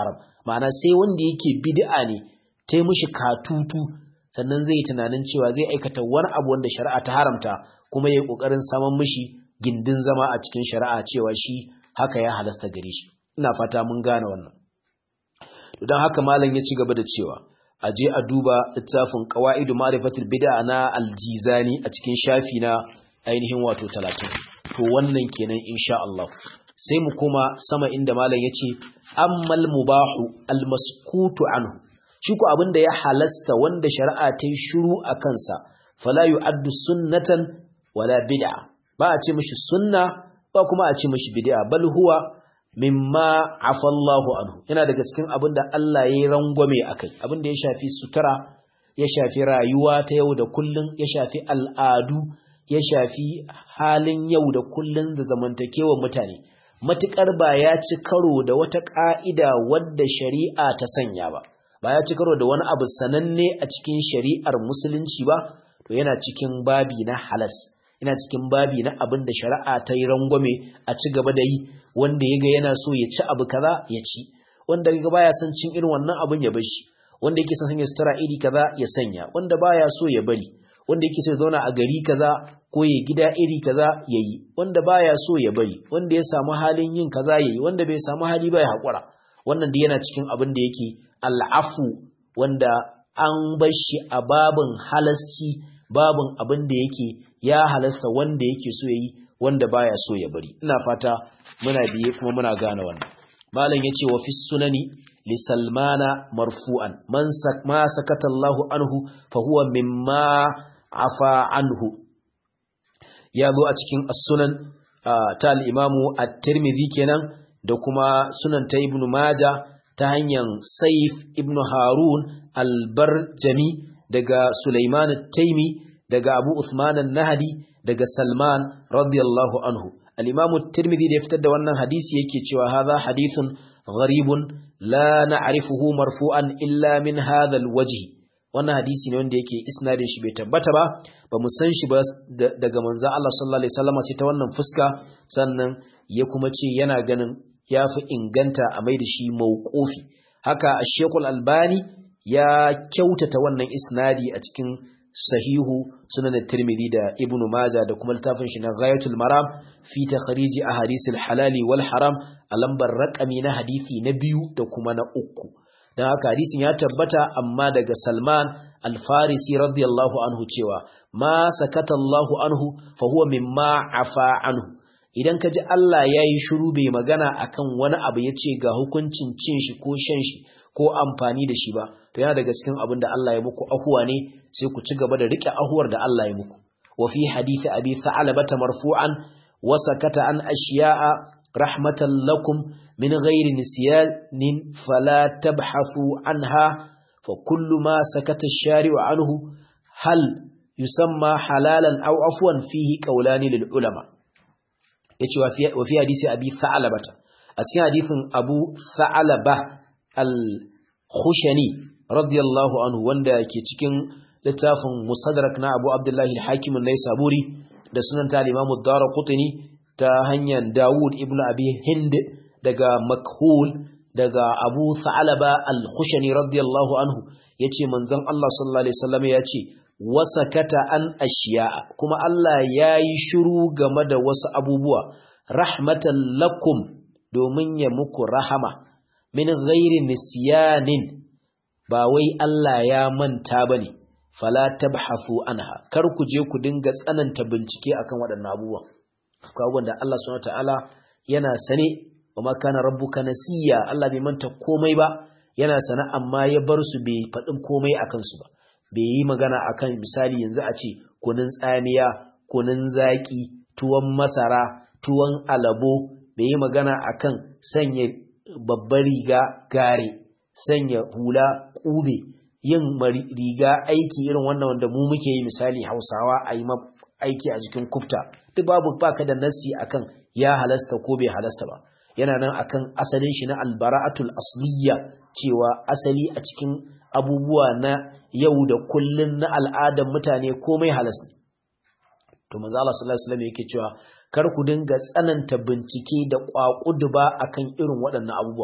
ma'ana sai wanda yake bid'a ne tai mishi katutu sannan zai tunanin cewa zai aikata wani abu wanda shari'a ta haramta kuma yayi kokarin saman mishi gindin zama a cikin shari'a cewa shi haka ya halasta gare shi. Ina fata mun gane wannan. To dan haka malam ya ci gaba da cewa aje a duba littafin Qawaidu Ma'rifatul Bid'a na Al-Jizani a cikin shafi na ainihin wato 30. To wannan kenan insha Allah. Sai mu koma sama inda malam yace ammal mubahu al-maskutu anhu. Shi ko abinda ya halasta wanda shari'a ta yi shiru a kansa fala yu'addu sunnatan wala bid'a. Ba a ce mishi sunna ba kuma a ce mishi bid'a bal huwa mimma afallahu anhu. Yana daga cikin abinda Allah ya yi rangwame akai, abinda ya shafi sutura, ya shafi rayuwa ta yau da kullun, ya shafi al'adu, ya shafi halin yau da kullun da zamantakewar mutane. Matukar ba ya ci karo da wata ka'ida wadda shari'a ta sanya ba ya ci karo da wani abu sananne a cikin shari'ar musulunci ba, to yana cikin babi na halas, yana cikin babi na abin da shari'a ta yi rangwame a ci gaba da yi. Wanda yaga yana so ya ci abu kaza ya ci, wanda yaga baya son cin irin wannan abun ya bar shi, wanda yake son sanya sutura iri kaza ya sanya, wanda baya so ya bari, wanda yake so ya zauna a gari kaza ko ya gida iri kaza yayi, wanda baya so ya bari, wanda ya samu halin yin kaza yayi, wanda bai samu hali ba ya hakura. Wannan da yana cikin abin da yake al'afu, wanda an bar shi a babin halasci, babin abin da yake ya halasta wanda yake so yayi, wanda baya so ya bari. Ina fata muna biye kuma muna gane wannan. Malam yace wa fi sunani li Salmana marfu'an ma sakata Allahu anhu fa huwa mimma afa anhu. Ya zo a cikin as-sunan ta al-Imamu at-Tirmidhi kenan da kuma sunan ta Ibn Majah ta hanyar Saif ibn Harun al-Barjami daga Sulaiman at-Taymi daga Abu Uthman an-Nahdi daga Salman radiyallahu anhu. Al-Imam at-Tirmidhi da ya fitar da wannan hadisi yake cewa hadha hadithun gharibun la na'rifuhu marfu'an illa min hadha al-wajh. Wannan hadisi ne wanda yake isnadin shi bai tabbata ba mu san shi ba daga manzon Allah sallallahu alaihi wasallam sai ta wannan fuska, sannan ya kuma ce yana ganin yafi inganta a mai da shi mauqufi. Haka Sheikh Al-Albani ya kyautata wannan isnadi a cikin sahihu sunan at-Tirmidhi da Ibn Majah da kuma littafin shi na Ghayatul Maram fi takhrij ahadith al-halal wal haram a lambar raqami na hadisi na 2 da kuma na 3. dan haka hadisin ya tabbata amma daga Salman al-Farisi radiyallahu anhu cewa ma sakata Allahu anhu fa huwa mimma afa anhu. Idan kaji Allah yayi shiru bai magana akan wani abu yace ga hukuncin cin shi ko shan shi ko amfani da shi ba, to yana daga cikin abin da Allah ya muku ahuwa ne, sai ku ci gaba da rike ahuwar da Allah ya muku. Wa fi hadisi Abi Tha'labah marfu'an wa sakata an ashiya'a rahmatan lakum min ghairi nisyanin fala tabhasu anha fa kullu ma sakata ash-shari'u anhu hal yusamma halalan aw afwan fihi qawlani lil ulama. Yace wa fi hadisi Abi Tha'labah, a cikin hadisin Abu Tha'labah al-Khushani radiyallahu anhu wanda yake cikin littafin Musaddarak na Abu Abdullah al-Hakim an-Naisaburi da sunan ta Imam ad-Darqutni ta hanyar Dawud ibn Abi Hind daga Makhul daga Abu Tha'laba al-Khushani radiyallahu anhu yace manzon Allah sallallahu alaihi wasallam yace wasakata an ashiya'a, kuma Allah yayi shiru game da wasu abubuwa rahmatan lakum domin ya muku rahama min ghairi nisyanin, ba wai Allah ya manta bane, fala tabhasu anha, kar ku je ku dinga tsananta bincike akan waɗannan abubuwan. Abubuwan da Allah subhanahu wataala yana sane, wa ma kana rabbuka nasiya, Allah bai manta komai ba, yana sane amma ya bar su bai faɗin komai akan su ba. Bai yi magana akan misali yanzu a ce kunun tsamiya, kunun zaki, tuwon masara, tuwon alabo, bai yi magana akan sanya babbar riga gare, sanya hula kube, yin riga aiki irin wannan wanda mu muke yi misali Hausawa a yi aiki a jikin kufta, duk babu baka da nassi akan ya halasta ko bai halasta ba. Yana nan akan asalin shi na albara'atul asliya, cewa asali a cikin abubuwa na yau da kullun na al'adar mutane komai halas ne. To manzo Allah sallallahu alaihi wasallam yake cewa kar ku dinga tsananta bincike da kwakuduba akan irin waɗannan abubuwan.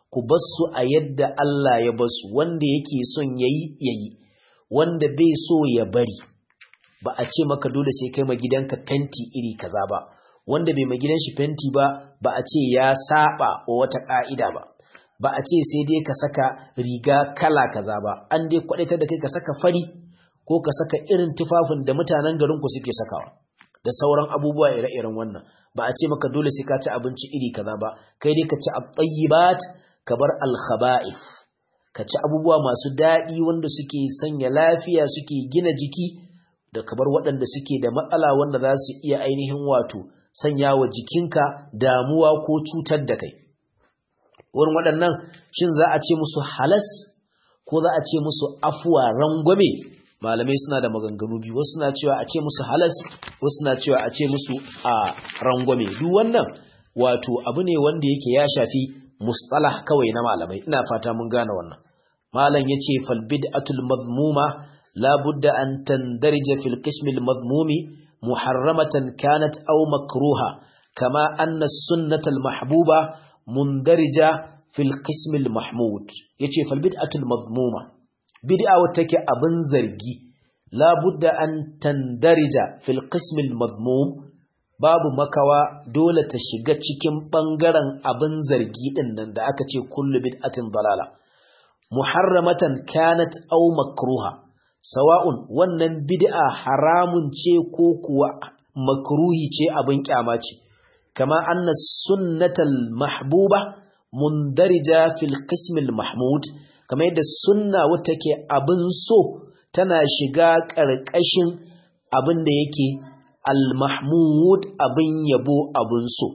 ku basu a yadda Allah ya basu, wanda yake son yayi wanda bai so ya bari. Ba a ce maka dole sai kai ma gidanka fenti iri kaza ba, wanda bai ma gidan shi fenti ba ba a ce ya saba wa wata ka'ida ba, ba a ce sai dai ka saka riga kala kaza ba, an dai kwadatar da kai ka saka fari ko ka saka irin tufafin da mutanen garin ku suke sakawa da sauran abubuwa ire-iren wannan. Ba a ce maka dole sai ka ci abinci iri kaza ba, kai dai ka ci at-tayyibat ka bar al-khaba'ith, ka ci abubuwa masu daɗi wanda suke sanya lafiya suke gina jiki, da ka bar waɗanda suke da matsala wanda za su iya ainihin wato sanya wa jikinka damuwa ko cutar da kai. Wurin waɗannan shin za a ce musu halas ko za a ce musu afuwa, rangwame? Malamai suna da maganganu biyu, wasu suna cewa a ce musu halas, wasu suna cewa a ce musu a rangwame. Duk wannan wato abu ne wanda yake ya shafi mustalah kawai na malamai, ina fata mun gane wannan. Malam yace fal bid'atul madhmuma la budda an tandarija fil qism al madhmumi muharramatan kanat aw makruha kama anna sunnata al mahbuba mundarija fil qism al mahmud. Yace fal bid'atul madhmuma, bid'a wacce take abin zargi, la budda an tandarija fil qism al madhmum, babu makawa dole ta shiga cikin bangaren abin zargi din nan da aka ce kullu bid'atin dalala, muharramatan kanat aw makruha, sawa'un wannan bid'a haramun ce ko kuwa makruhi ce, abin kyama ce. Kama anna sunnatal mahbuba mundarija fil qism al mahmud, kama yadda sunna wata ke abin so tana shiga ƙarƙashin abin da yake al-mahmud, abin yabo, abin so.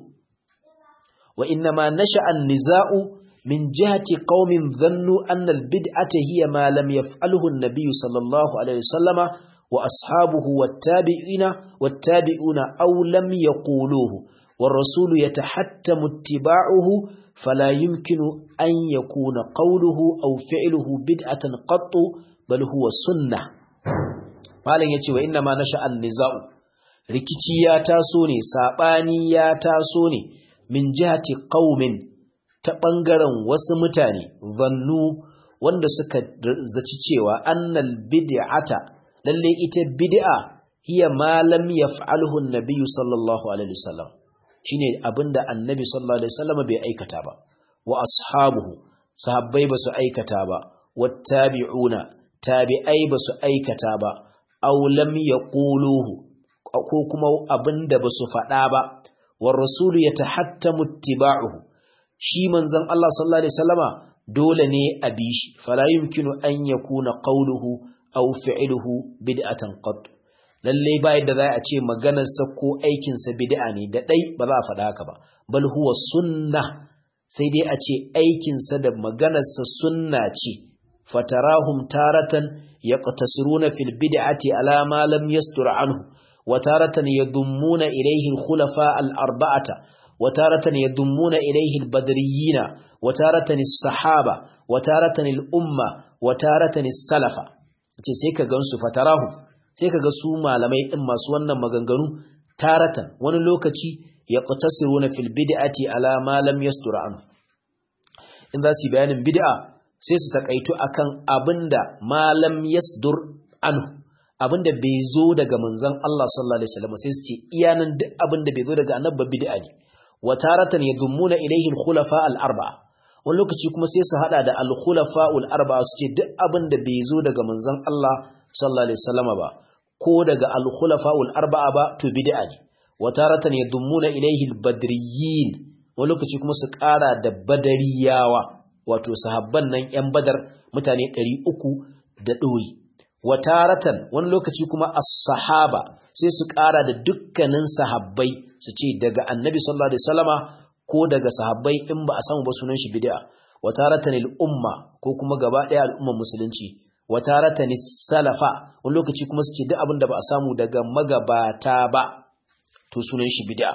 Wa inna ma nasha an-niza'u min jihati qaumin dhannu anna al-bid'ata hiya ma lam yaf'alhu an-nabiy sallallahu alaihi wasallama wa ashabuhu wattabi'una aw lam yaquluhu war-rasulu yatahattamu ittiba'uhu fala yumkinu an yakuna qawluhu aw fi'luhu bid'atan qattu bal huwa sunnah. Malam yace wa inna ma nasha an-niza'u, rikici ya taso ne, saɓani ya taso ne, min jihati qaumin, ta ɓangaren wasu mutane, zannu, wanda suka zaci cewa annal bid'ata, lalle ita bid'a hiya ma lam yaf'alhu an-nabiy sallallahu alaihi wasallam, shine abinda annabi sallallahu alaihi wasallam bai aikata ba, wa ashabuhu, sahabbai basu aikata ba, wattabi'una, tabi'ai basu aikata ba, aw lam yaquluhu, ko kuma abinda basu faɗa ba, war rasulu yatahattamu ittiba'uhu, shi manzon Allah sallallahu alaihi wasallama dole ne a bi shi, fala yumkinu an yakuna qawluhu aw fi'luhu bid'atan qat, lalle ba yadda za a ce maganar sa ko aikin sa bid'a ne da dai ba za a faɗa haka ba, bal huwa sunnah, sai dai a ce aikin sa da maganar sa sunna ce. Fatarahum taratan yaqtasiruna fil bid'ati ala ma lam yastur anhu, وتارة يضمون إليه الخلفاء الأربعة، وتارة يضمون إليه البدريين، وتارة الصحابة، وتارة الأمة، وتارة السلفة. sai ka gansu fatarahu, sai ka ga su malamai din masu wannan maganganu taratan wani lokaci yaqtasiruna fil bid'ati ala ma lam yastur anhu, in za su bayanin bid'a sai su takaitu akan abinda ma lam yasdur anhu, abinda bai zo daga manzon Allah sallallahu alaihi wasallam, sai su ce iyanan duk abinda bai zo daga annabi bid'a ne. Wa taratan yadummuna ilayhi al-khulafa al-arba'a, wani lokaci kuma sai su hada da al-khulafa al-arba'a su ce duk abinda bai zo daga manzon Allah sallallahu alaihi wasallam ba ko daga al-khulafa al-arba'a ba to bid'a ne. Wa taratan yadummuna ilayhi al-badriyyin, wani lokaci kuma su kara da badariyawa, wato sahabban nan yan badar mutane 300 da dori. Wataratan wani lokaci kuma as-sahaba, sai su ƙara da dukkanin sahabbai su ce daga annabi sallallahu alaihi wasallama ko daga sahabbai, in ba a samu ba sunan shi bid'a. Wataratan al-umma, ko kuma gaba ɗaya al'umman musulunci. Wataratan as-salafa, wani lokaci kuma su ce duk abin da ba a samu daga magabata ba to sunan shi bid'a.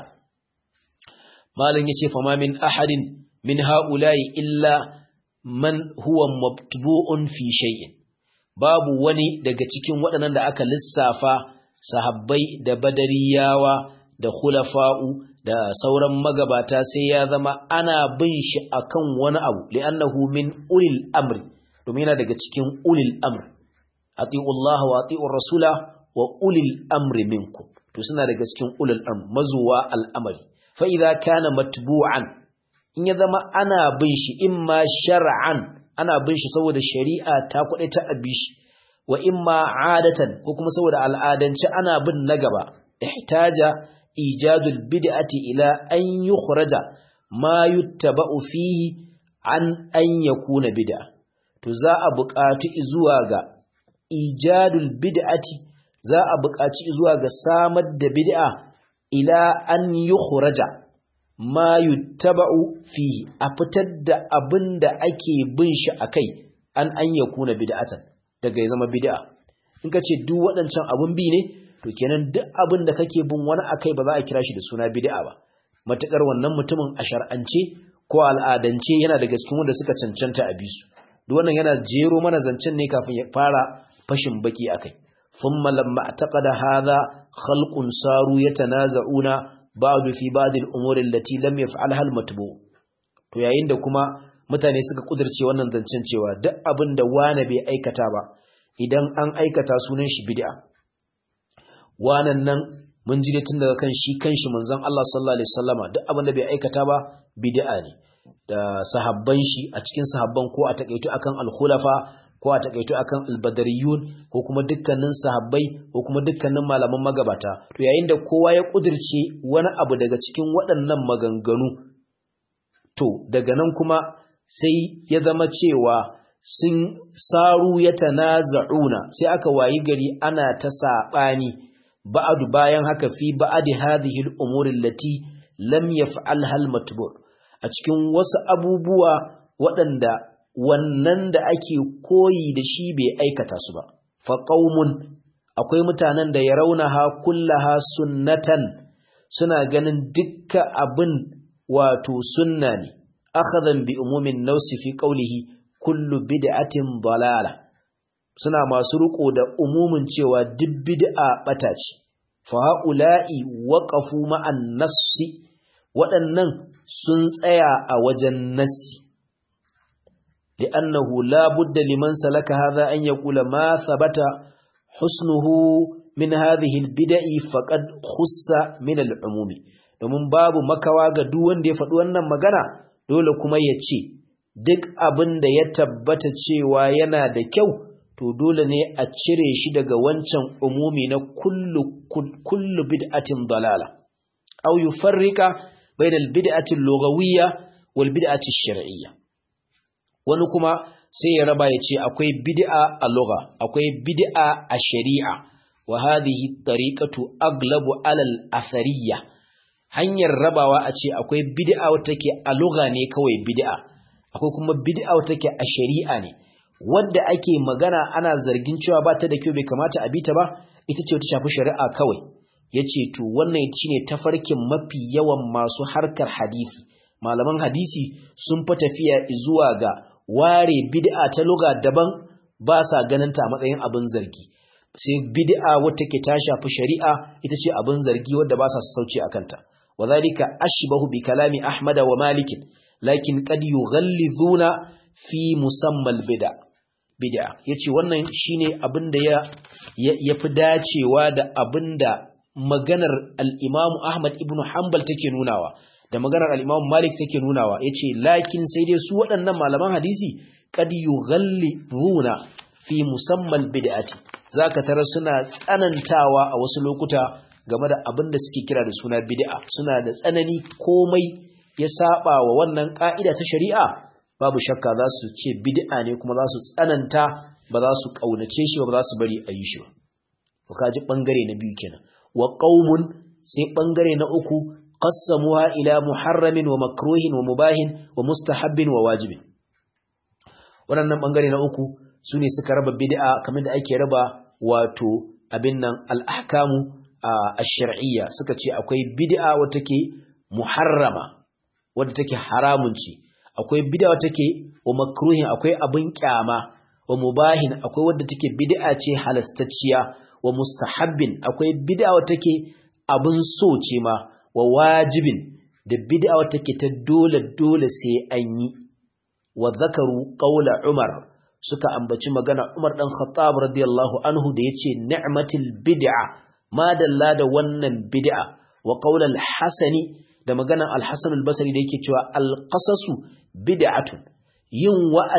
Malam yace fa ma min ahadin min ha'ula'i illa man huwa mabtubu'un fi shay'in, babu wani daga cikin waɗannan da aka lissafa, sahabbai da badariyawa da khulafa'u da sauran magabata sai ya zama ana bin shi akan wani abu li'annahu min ulil amri domin yana daga cikin ulil amri atiullaha wa atiur rasula wa ulil amri minkum to suna daga cikin ulil amri mazuwa al'amari fa idza kana matbu'an in ya zama ana bin shi imma shar'an ana bin shi saboda shari'a ta kuɗe ta abishi wa imma adatan ko kuma saboda al'adance ana bin na gaba ihtaja ijadul bid'ati ila an yukhraja ma yuttaba'u fihi an yakuna bid'a to za a buƙatu zuwa ga ijadul bid'ati za a buƙaci zuwa ga samar da bid'a ila an yukhraja ma yuttaba'u fihi a fitar da abinda ake bin shi akai an yakuna bid'atan daga ya zama bid'a in kace duk waɗancan abun bi ne to kenan duk abin da kake bin wani akai ba za a kira shi da suna bid'a ba matakar wannan mutumin a shar'ance ko al'adance yana daga cikin wanda suka cancanta a bisu duk wannan yana jero mana zancen ne kafin ya fara fashin baki akai thumma lamma taqada hadha khalqun saru yatanaza'una ba'du fi ba'd al-umuri allati lam yaf'alha al-matbu to yayin da kuma mutane suka kudirce wannan zancen cewa duk abin da wani bai aikata ba idan an aikata sunan shi bid'a wannan nan mun ji tun daga kan shi kanshi manzon Allah sallallahu alaihi wasallama duk abin da bai aikata ba bid'a ne da sahabban shi a cikin sahabban ko a takeitu akan al-khulafa ko a takeitu akan al-badariyun ko kuma dukkanin sahabbai ko kuma dukkanin malaman magabata to yayin da kowa ya kudirce wani abu daga cikin waɗannan maganganu to daga nan kuma sai ya zama cewa sun saru yatanaza'una sai aka wayi gari ana ta sabani ba'du bayan haka fi ba'di hadhihi al-umuri allati lam yaf'alha al-matbu' a cikin wasu abubuwa waɗanda wannan da ake koyi da shi bai aikata su ba fa qaumun akwai mutanen da yarawnaha kullaha sunnatan suna ganin dukkan abin wato sunna ne akhadan bi umumin nausi fi qawlihi kullu bid'atin dalala suna masu riko da umumin cewa duk bid'a bata ce fa haula'i waqafu ma'an nassi waɗannan sun tsaya a wajen nassi li'annahu la budda liman salaka hadha an yaqula ma thabata husnuhu min hadhihi al-bid'i faqad khussa min al-umumi domin babu makawa ga duk wanda ya faɗi wannan magana dole kuma ya ce duk abin da ya tabbata cewa yana da kyau to dole ne a cire shi daga wancan umumi na kullu bid'atin dalala aw yufarrika bayna al-bid'ati al-lughawiyya wal bid'ati ash-shar'iyya wani kuma sai ya raba ya ce akwai bid'a a lugha akwai bid'a a shari'a wa hadhihi tariqatu aglabu ala al-athariyya hanyar rabawa a ce akwai bid'a wata take a lugha ne kawai bid'a akwai kuma bid'a wata take a shari'a ne wanda ake magana ana zargin cewa ba ta da kyau bai kamata a bita ba ita ce ta shafi shari'a kawai yace to wannan shine tafarkin mafi yawan masu harkar hadisi malaman hadisi sun fa tafiya zuwa ga ware bid'a ta lugha daban ba sa ganin ta a matsayin abin zargi sai bid'a wata take ta shafi shari'a ita ce abin zargi wanda ba sa sauci akan ta وذلك أشبه بكلام أحمد ومالك لكن قد يغلظون في مسمى البدع yace wannan shine abinda ya fi dacewa da abinda maganar al-Imam Ahmad ibn Hanbal take nunawa da maganar al-Imam Malik take nunawa yace lakin sai dai su waɗannan malaman hadisi qad yughallizuna fi musamma al-bid'ati zaka tara suna tsanantawa a wasu lokuta game da abin da suke kira da suna bid'a suna da tsanani komai ya saba wa wannan ka'ida ta shari'a babu shakka za su ce bid'a ne kuma za su tsananta ba za su kaunace shi ba za su bari a yi shi ba to kaji bangare na biyu kenan wa qaumun sai bangare na uku qassamuha ila muharramin wa makruhin wa mubahin wa mustahabbin wa wajibin wannan bangare na uku sune suka raba bid'a kamar da ake raba wato abin nan al-ahkamu ash-shar'iyya suka ce akwai bid'a wata take muharrama wadda take haramun ce akwai bid'a wata take wa makruhin akwai abin kyama wa mubahin akwai wadda take bid'a ce halastacciya wa mustahabbin akwai bid'a wata take abin so ce ma wa wajibin da bid'a wata take ta dole sai an yi wa zakaru qawla Umar suka ambaci magana Umar dan Khattab radiyallahu anhu da yace ni'matil bid'a ma dalla da wannan bid'a wa qawla al-Hasani da maganar al-Hasan al-Basri da yake cewa al-qasasu bid'atun yin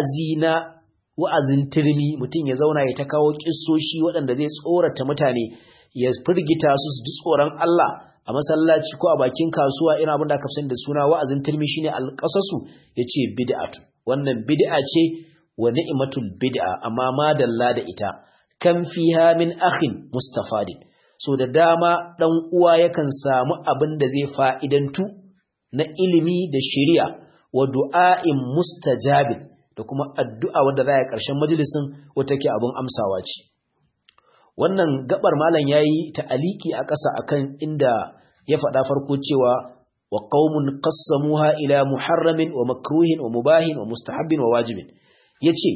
wa'azin turmi mutum ya zauna ya ta kawo kissoshi waɗanda zai tsorata mutane ya firgita su ji tsoron Allah a masallaci ko a bakin kasuwa ina abin da aka fi da suna wa'azin turmi shine al-qasasu yace bid'atun wannan bid'a ce wa ni'matul bid'a amma ma dalla da ita kan fiha min akhin mustafadin so da dama dan uwa yakan samu abin da zai fa'idantu na ilimi da shari'a wa du'a'in mustajabin da kuma addu'a wanda za a ƙarshen majalisin wata ke abin amsawa ce wannan gabar malam yayi ta'aliki a ƙasa akan inda ya faɗa farko cewa wa qaumun qassamuha ila muharramin wa makruhin wa mubahin wa mustahabbin wa wajibin yace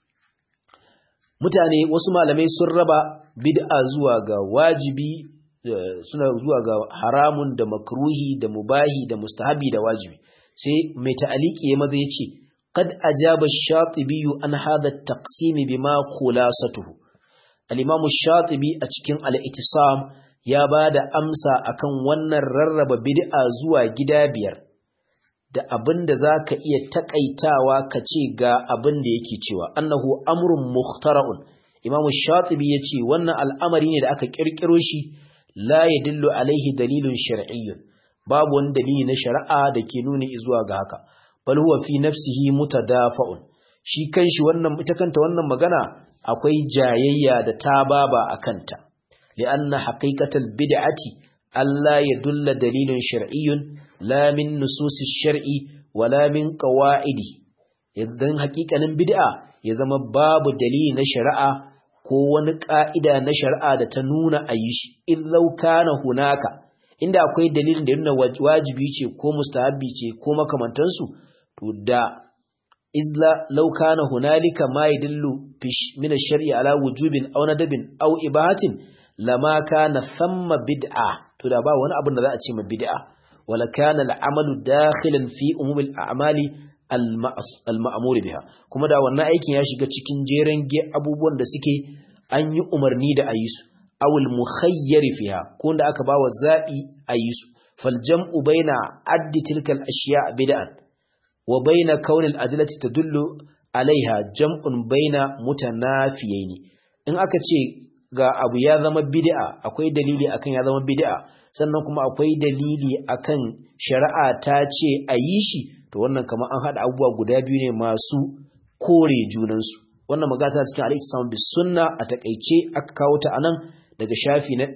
mutane wasu malamai sun raba bid'a zuwa ga wajibi suna zuwa ga haramun da makruhi da mubahi da mustahabi da wajibi sai mai ta'aliki ya maza yace qad ajaba ash-shatibi an hadha at-taqsim bima khulasatuhu al-imam ash-shatibi a cikin al-ittisam ya bada amsa akan wannan rarraba bid'a zuwa gida biyar da abinda zaka iya takaitawa kace ga abinda yake cewa annahu amrun mukhtara'un imam ash-shatibi yace wannan al'amari ne da aka kirkiro shi la yadullu alaihi dalilun shar'iyyun babu wani dalili na shari'a da ke nuni zuwa ga haka bal huwa fi nafsihi mutadafa'un shi kanshi wannan ita kanta wannan magana akwai jayayya da tababa akanta li'anna haqiqatal bid'ati alla yadulla dalilun shar'iyyun la min nususis shar'i wala min qawa'idi idan haqiqanin bid'a ya zama babu dalili na shari'a ko wani ka'ida na shari'a da ta nuna ayi shi illau kana hunaka inda akwai dalilin da nuna wajibi ce ko mustahabbi ce ko makamantansu to da izla law kana hunalika ma yadullu min ash-shar'i ala wujubin aw nadabin aw ibahatin lama kana thamma bid'a to da ba wani abin da za a ce ma bid'a wala kana al-amalu dakhilan fi umum al-a'mali al-ma'mur biha kuma da wannan aikin ya shiga cikin jeren abubuwan da suke an yi umarni da ayisu awul mukhayyar fiha ko da aka bawa zabi ayisu fal jam'u baina addi tilkal ashiya' bid'an wa baina kawn al adillati tadullu alaiha jam'un baina mutanafiyaini in aka ce ga abu ya zama bid'a akwai dalili akan ya zama bid'a sannan kuma akwai dalili akan shari'a ta ce ayi shi to wannan kamar an hada abubuwa guda biyu ne masu kore junansu wannan magana cikin al-Ihsan bis sunna a takeice aka kawo ta anan daga shafi na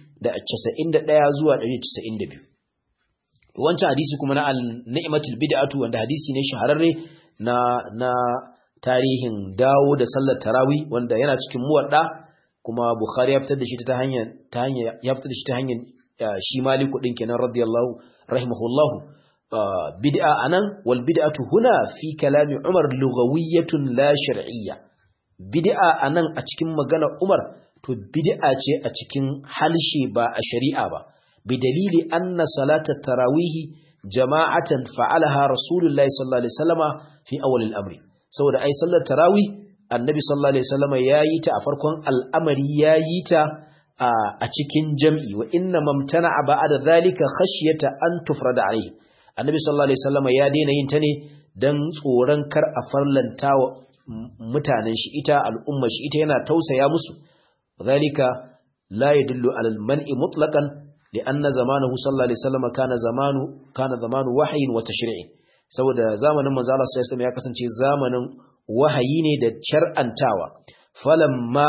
191 zuwa 192 wancan hadisi kuma na al-ni'matul bid'atu wanda hadisi ne shahararre na tarihin dawo da sallar tarawih wanda yana cikin muwadda kuma Bukhari ya fitar da shi ta hanyar ya fitar da shi ta hanyar shi Malik din kenan radiyallahu rahimahullahu bid'a anan wal bid'atu huna fi kalami Umar lughawiyatun la shar'iyya bid'a anan a cikin magana Umar to bid'a ce a cikin halshe ba a shari'a ba bidalili anna salatat tarawih jama'atan fa'alaha rasulullahi sallallahu alaihi wasallama fi awwal al-amr saboda ai sallar tarawih annabi sallallahu alaihi wasallama yayi ta a farkon al'amari yayi ta a cikin jam'i wa inna mamtana'a ba'da zalika khashyata an tufrada alaihi annabi sallallahu alaihi wasallama ya daina yin ta ne dan tsoron kar a farlanta wa mutanen shi ita al'umma shi ita yana tausaya musu zalika la yadullu ala al-man'i mutlaqan li'anna zamanahu sallallahu alaihi wasallam kana zamanu wahyin wa tashri'in saboda zamanin manzo Allah sallallahu alaihi wasallam ya kasance zamanin wahayi ne da shar'antawa falamma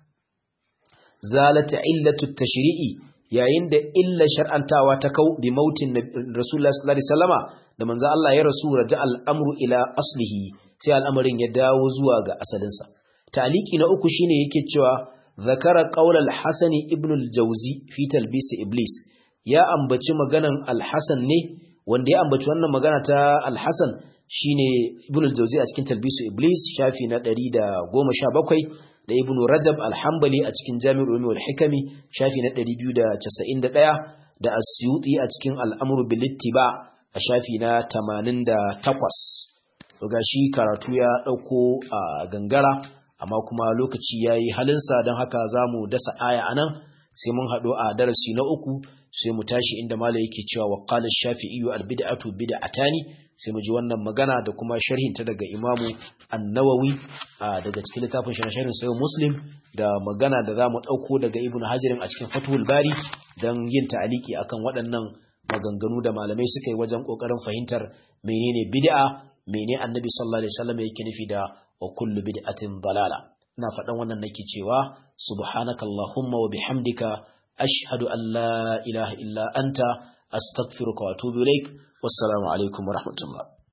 zalat illatu tashri'i yayin da illa shar'antawa ta kau bi mautin rasulullah sallallahu alaihi wasallama da manzo Allah ya rasu raja al-amru ila aslihi sai al'amarin ya dawo zuwa ga asalinsa ta'liqi na uku shine yake cewa zakara qaul al-hasan ibn al-jawzi fi talbis iblis ya ambaci maganan al-hasan ne wanda ya ambaci wannan magana ta al-hasan shine ibn al-jawzi a cikin talbis iblis shafi na 117 da ibn rajab al-hanbali a cikin jami'ul ulum wal hikami shafi na 291 da Asyuti a cikin al'amru bil ittiba a shafi na 88. to gashi karatu ya dauko a gangara amma kuma lokaci yayi halinsa don haka zamu dasa aya anan sai mun hado a darasi na uku sai mu tashi inda malai yake cewa wa qala ash-shafi'i al-bid'atu bid'atani sai mu ji wannan magana da kuma sharhin ta daga Imamu An-Nawawi daga cikin littafin sharhin Sahih Muslim da magana da zamu dauko daga Ibn Hajar a cikin Fathul Bari dan yin ta'aliki akan waɗannan maganganu da malamai suka yi wajen kokarin fahimtar menene bid'a, menene Annabi sallallahu alaihi wasallam yake nufi da wa kullu bid'atin dalala. Ina faɗan wannan nake cewa subhanakallahumma wa bihamdika ashhadu an la ilaha illa anta astaghfiruka wa atubu ilaik. Wassalamu alaikum wa rahmatullah.